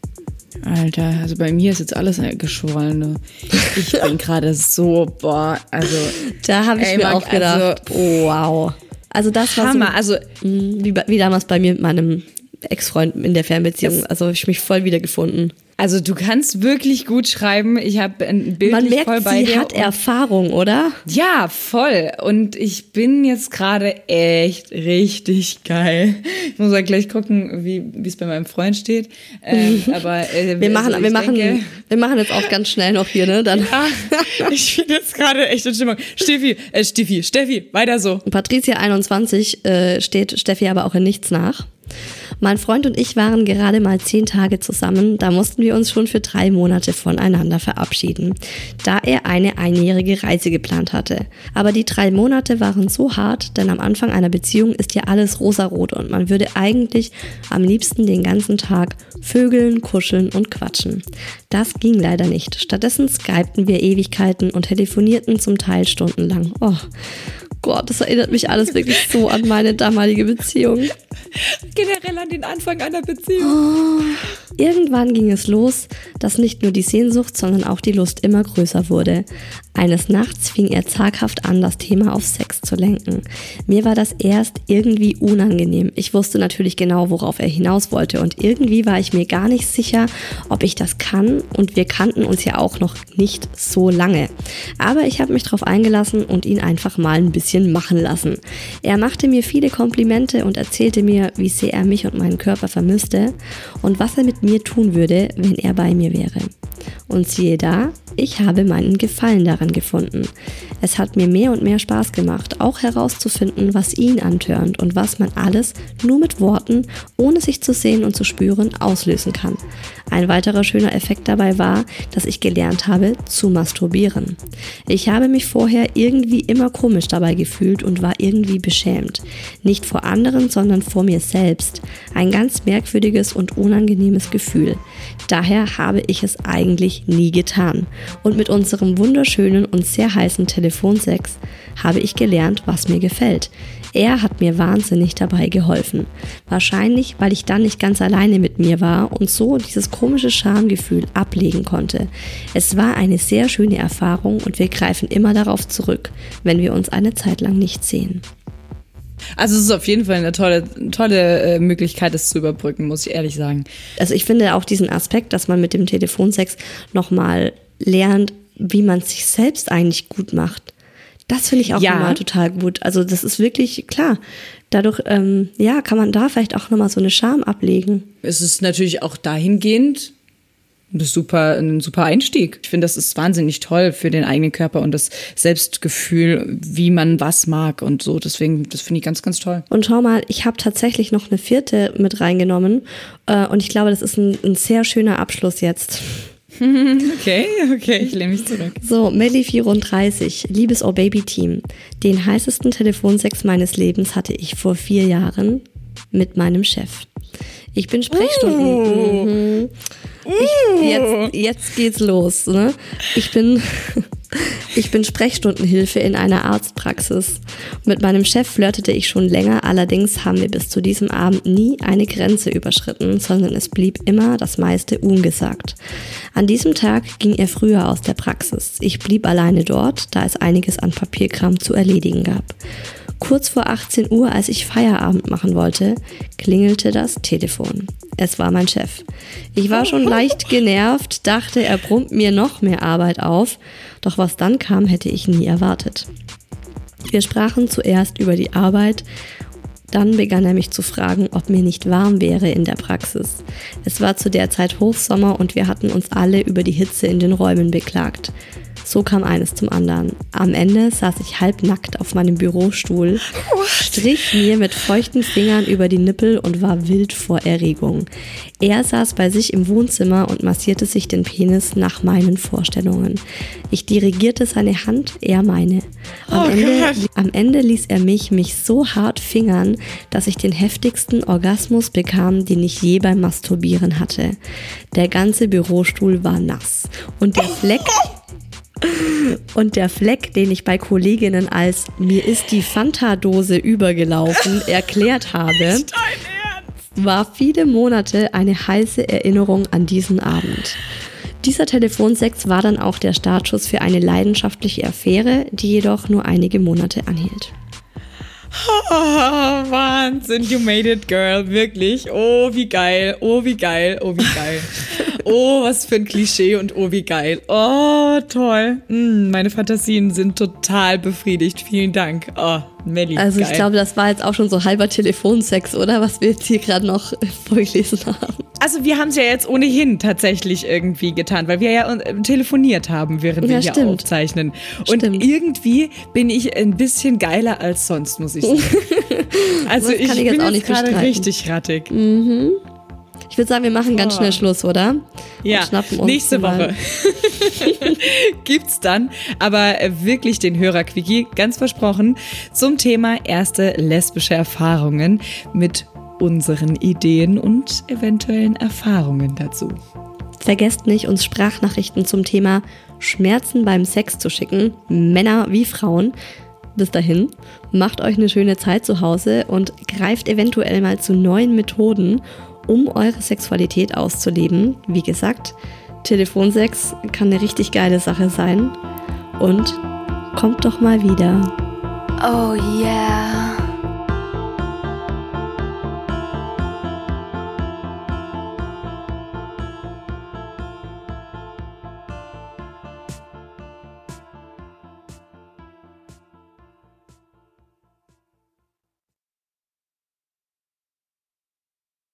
Alter, also bei mir ist jetzt alles geschwollen. Ne? Ich bin gerade so, boah, also. Da habe ich ey, mir Marc, auch gedacht, also, oh, wow. Also das war Hammer, so, also wie, wie damals bei mir mit meinem Ex-Freund in der Fernbeziehung. Also ich mich voll wiedergefunden. Also du kannst wirklich gut schreiben. Ich habe ein Bild Man merkt, voll bei sie dir. hat Erfahrung, oder? Ja, voll. Und ich bin jetzt gerade echt richtig geil. Ich muss halt gleich gucken, wie wie es bei meinem Freund steht. Ähm, aber äh, wir machen, also wir machen, denke, wir machen jetzt auch ganz schnell noch hier, ne? Dann. Ja, ich bin jetzt gerade echt in Stimmung. Steffi, äh, Steffi, Steffi, weiter so. Patricia einundzwanzig äh, steht Steffi aber auch in nichts nach. Mein Freund und ich waren gerade mal zehn Tage zusammen, da mussten wir uns schon für drei Monate voneinander verabschieden, da er eine einjährige Reise geplant hatte. Aber die drei Monate waren so hart, denn am Anfang einer Beziehung ist ja alles rosarot und man würde eigentlich am liebsten den ganzen Tag vögeln, kuscheln und quatschen. Das ging leider nicht. Stattdessen skypten wir Ewigkeiten und telefonierten zum Teil stundenlang. Oh Gott, das erinnert mich alles wirklich so an meine damalige Beziehung. Generell an den Anfang einer Beziehung. Oh. Irgendwann ging es los, dass nicht nur die Sehnsucht, sondern auch die Lust immer größer wurde. Eines Nachts fing er zaghaft an, das Thema auf Sex zu lenken. Mir war das erst irgendwie unangenehm. Ich wusste natürlich genau, worauf er hinaus wollte und irgendwie war ich mir gar nicht sicher, ob ich das kann und wir kannten uns ja auch noch nicht so lange. Aber ich habe mich darauf eingelassen und ihn einfach mal ein bisschen machen lassen. Er machte mir viele Komplimente und erzählte mir, wie sehr er mich und meinen Körper vermisste und was er mit mir tun würde, wenn er bei mir wäre. Und siehe da, ich habe meinen Gefallen daran gefunden. Es hat mir mehr und mehr Spaß gemacht, auch herauszufinden, was ihn antörnt und was man alles nur mit Worten, ohne sich zu sehen und zu spüren, auslösen kann. Ein weiterer schöner Effekt dabei war, dass ich gelernt habe, zu masturbieren. Ich habe mich vorher irgendwie immer komisch dabei gefühlt und war irgendwie beschämt. Nicht vor anderen, sondern vor mir selbst. Ein ganz merkwürdiges und unangenehmes Gefühl. Daher habe ich es eigentlich nie getan. Und mit unserem wunderschönen und sehr heißen Telefonsex habe ich gelernt, was mir gefällt. Er hat mir wahnsinnig dabei geholfen. Wahrscheinlich, weil ich dann nicht ganz alleine mit mir war und so dieses komische Schamgefühl ablegen konnte. Es war eine sehr schöne Erfahrung und wir greifen immer darauf zurück, wenn wir uns eine Zeit lang nicht sehen. Also es ist auf jeden Fall eine tolle, tolle äh, Möglichkeit, das zu überbrücken, muss ich ehrlich sagen. Also ich finde auch diesen Aspekt, dass man mit dem Telefonsex nochmal lernt, wie man sich selbst eigentlich gut macht. Das finde ich auch ja. nochmal total gut. Also das ist wirklich klar. Dadurch ähm, ja, kann man da vielleicht auch nochmal so eine Scham ablegen. Es ist natürlich auch dahingehend das ist super, ein super Einstieg. Ich finde, das ist wahnsinnig toll für den eigenen Körper und das Selbstgefühl, wie man was mag und so. Deswegen, das finde ich ganz, ganz toll. Und schau mal, ich habe tatsächlich noch eine vierte mit reingenommen äh, und ich glaube, das ist ein, ein sehr schöner Abschluss jetzt. Okay, okay, ich lehne mich zurück. So, Melli vierunddreißig, liebes Oh-Baby-Team. Den heißesten Telefonsex meines Lebens hatte ich vor vier Jahren mit meinem Chef. Ich bin Sprechstunden. Oh. Mhm. Ich, jetzt, jetzt geht's los. Ne? Ich bin, Ich bin Sprechstundenhilfe in einer Arztpraxis. Mit meinem Chef flirtete ich schon länger, allerdings haben wir bis zu diesem Abend nie eine Grenze überschritten, sondern es blieb immer das meiste ungesagt. An diesem Tag ging er früher aus der Praxis. Ich blieb alleine dort, da es einiges an Papierkram zu erledigen gab. Kurz vor achtzehn Uhr, als ich Feierabend machen wollte, klingelte das Telefon. Es war mein Chef. Ich war schon leicht genervt, dachte, er brummt mir noch mehr Arbeit auf, doch was dann kam, hätte ich nie erwartet. Wir sprachen zuerst über die Arbeit, dann begann er mich zu fragen, ob mir nicht warm wäre in der Praxis. Es war zu der Zeit Hochsommer und wir hatten uns alle über die Hitze in den Räumen beklagt. So kam eines zum anderen. Am Ende saß ich halbnackt auf meinem Bürostuhl, strich mir mit feuchten Fingern über die Nippel und war wild vor Erregung. Er saß bei sich im Wohnzimmer und massierte sich den Penis nach meinen Vorstellungen. Ich dirigierte seine Hand, er meine. Am, oh Ende, am Ende ließ er mich mich so hart fingern, dass ich den heftigsten Orgasmus bekam, den ich je beim Masturbieren hatte. Der ganze Bürostuhl war nass und der Fleck... Und der Fleck, den ich bei Kolleginnen als "mir ist die Fanta-Dose übergelaufen" erklärt habe, war viele Monate eine heiße Erinnerung an diesen Abend. Dieser Telefonsex war dann auch der Startschuss für eine leidenschaftliche Affäre, die jedoch nur einige Monate anhielt. Oh, Wahnsinn, you made it, girl, wirklich. Oh, wie geil, oh, wie geil, oh, wie geil. Oh, was für ein Klischee und oh, wie geil. Oh, toll. Mm, meine Fantasien sind total befriedigt. Vielen Dank. Oh, Melli, Also geil. Ich glaube, das war jetzt auch schon so halber Telefonsex, oder? Was wir jetzt hier gerade noch vorgelesen haben. Also wir haben es ja jetzt ohnehin tatsächlich irgendwie getan, weil wir ja telefoniert haben, während wir Ja, hier stimmt. aufzeichnen. Und Stimmt. irgendwie bin ich ein bisschen geiler als sonst, muss ich sagen. Also Das ich kann ich bin jetzt auch jetzt nicht gerade bestreiten. richtig rattig. Mhm. Ich würde sagen, wir machen ganz Oh. schnell Schluss, oder? Ja, Und schnappen uns nächste mal- Woche gibt's dann aber wirklich den Hörerquickie, ganz versprochen, zum Thema erste lesbische Erfahrungen mit unseren Ideen und eventuellen Erfahrungen dazu. Vergesst nicht, uns Sprachnachrichten zum Thema Schmerzen beim Sex zu schicken, Männer wie Frauen. Bis dahin, macht euch eine schöne Zeit zu Hause und greift eventuell mal zu neuen Methoden, um eure Sexualität auszuleben. Wie gesagt, Telefonsex kann eine richtig geile Sache sein. Und kommt doch mal wieder. Oh yeah.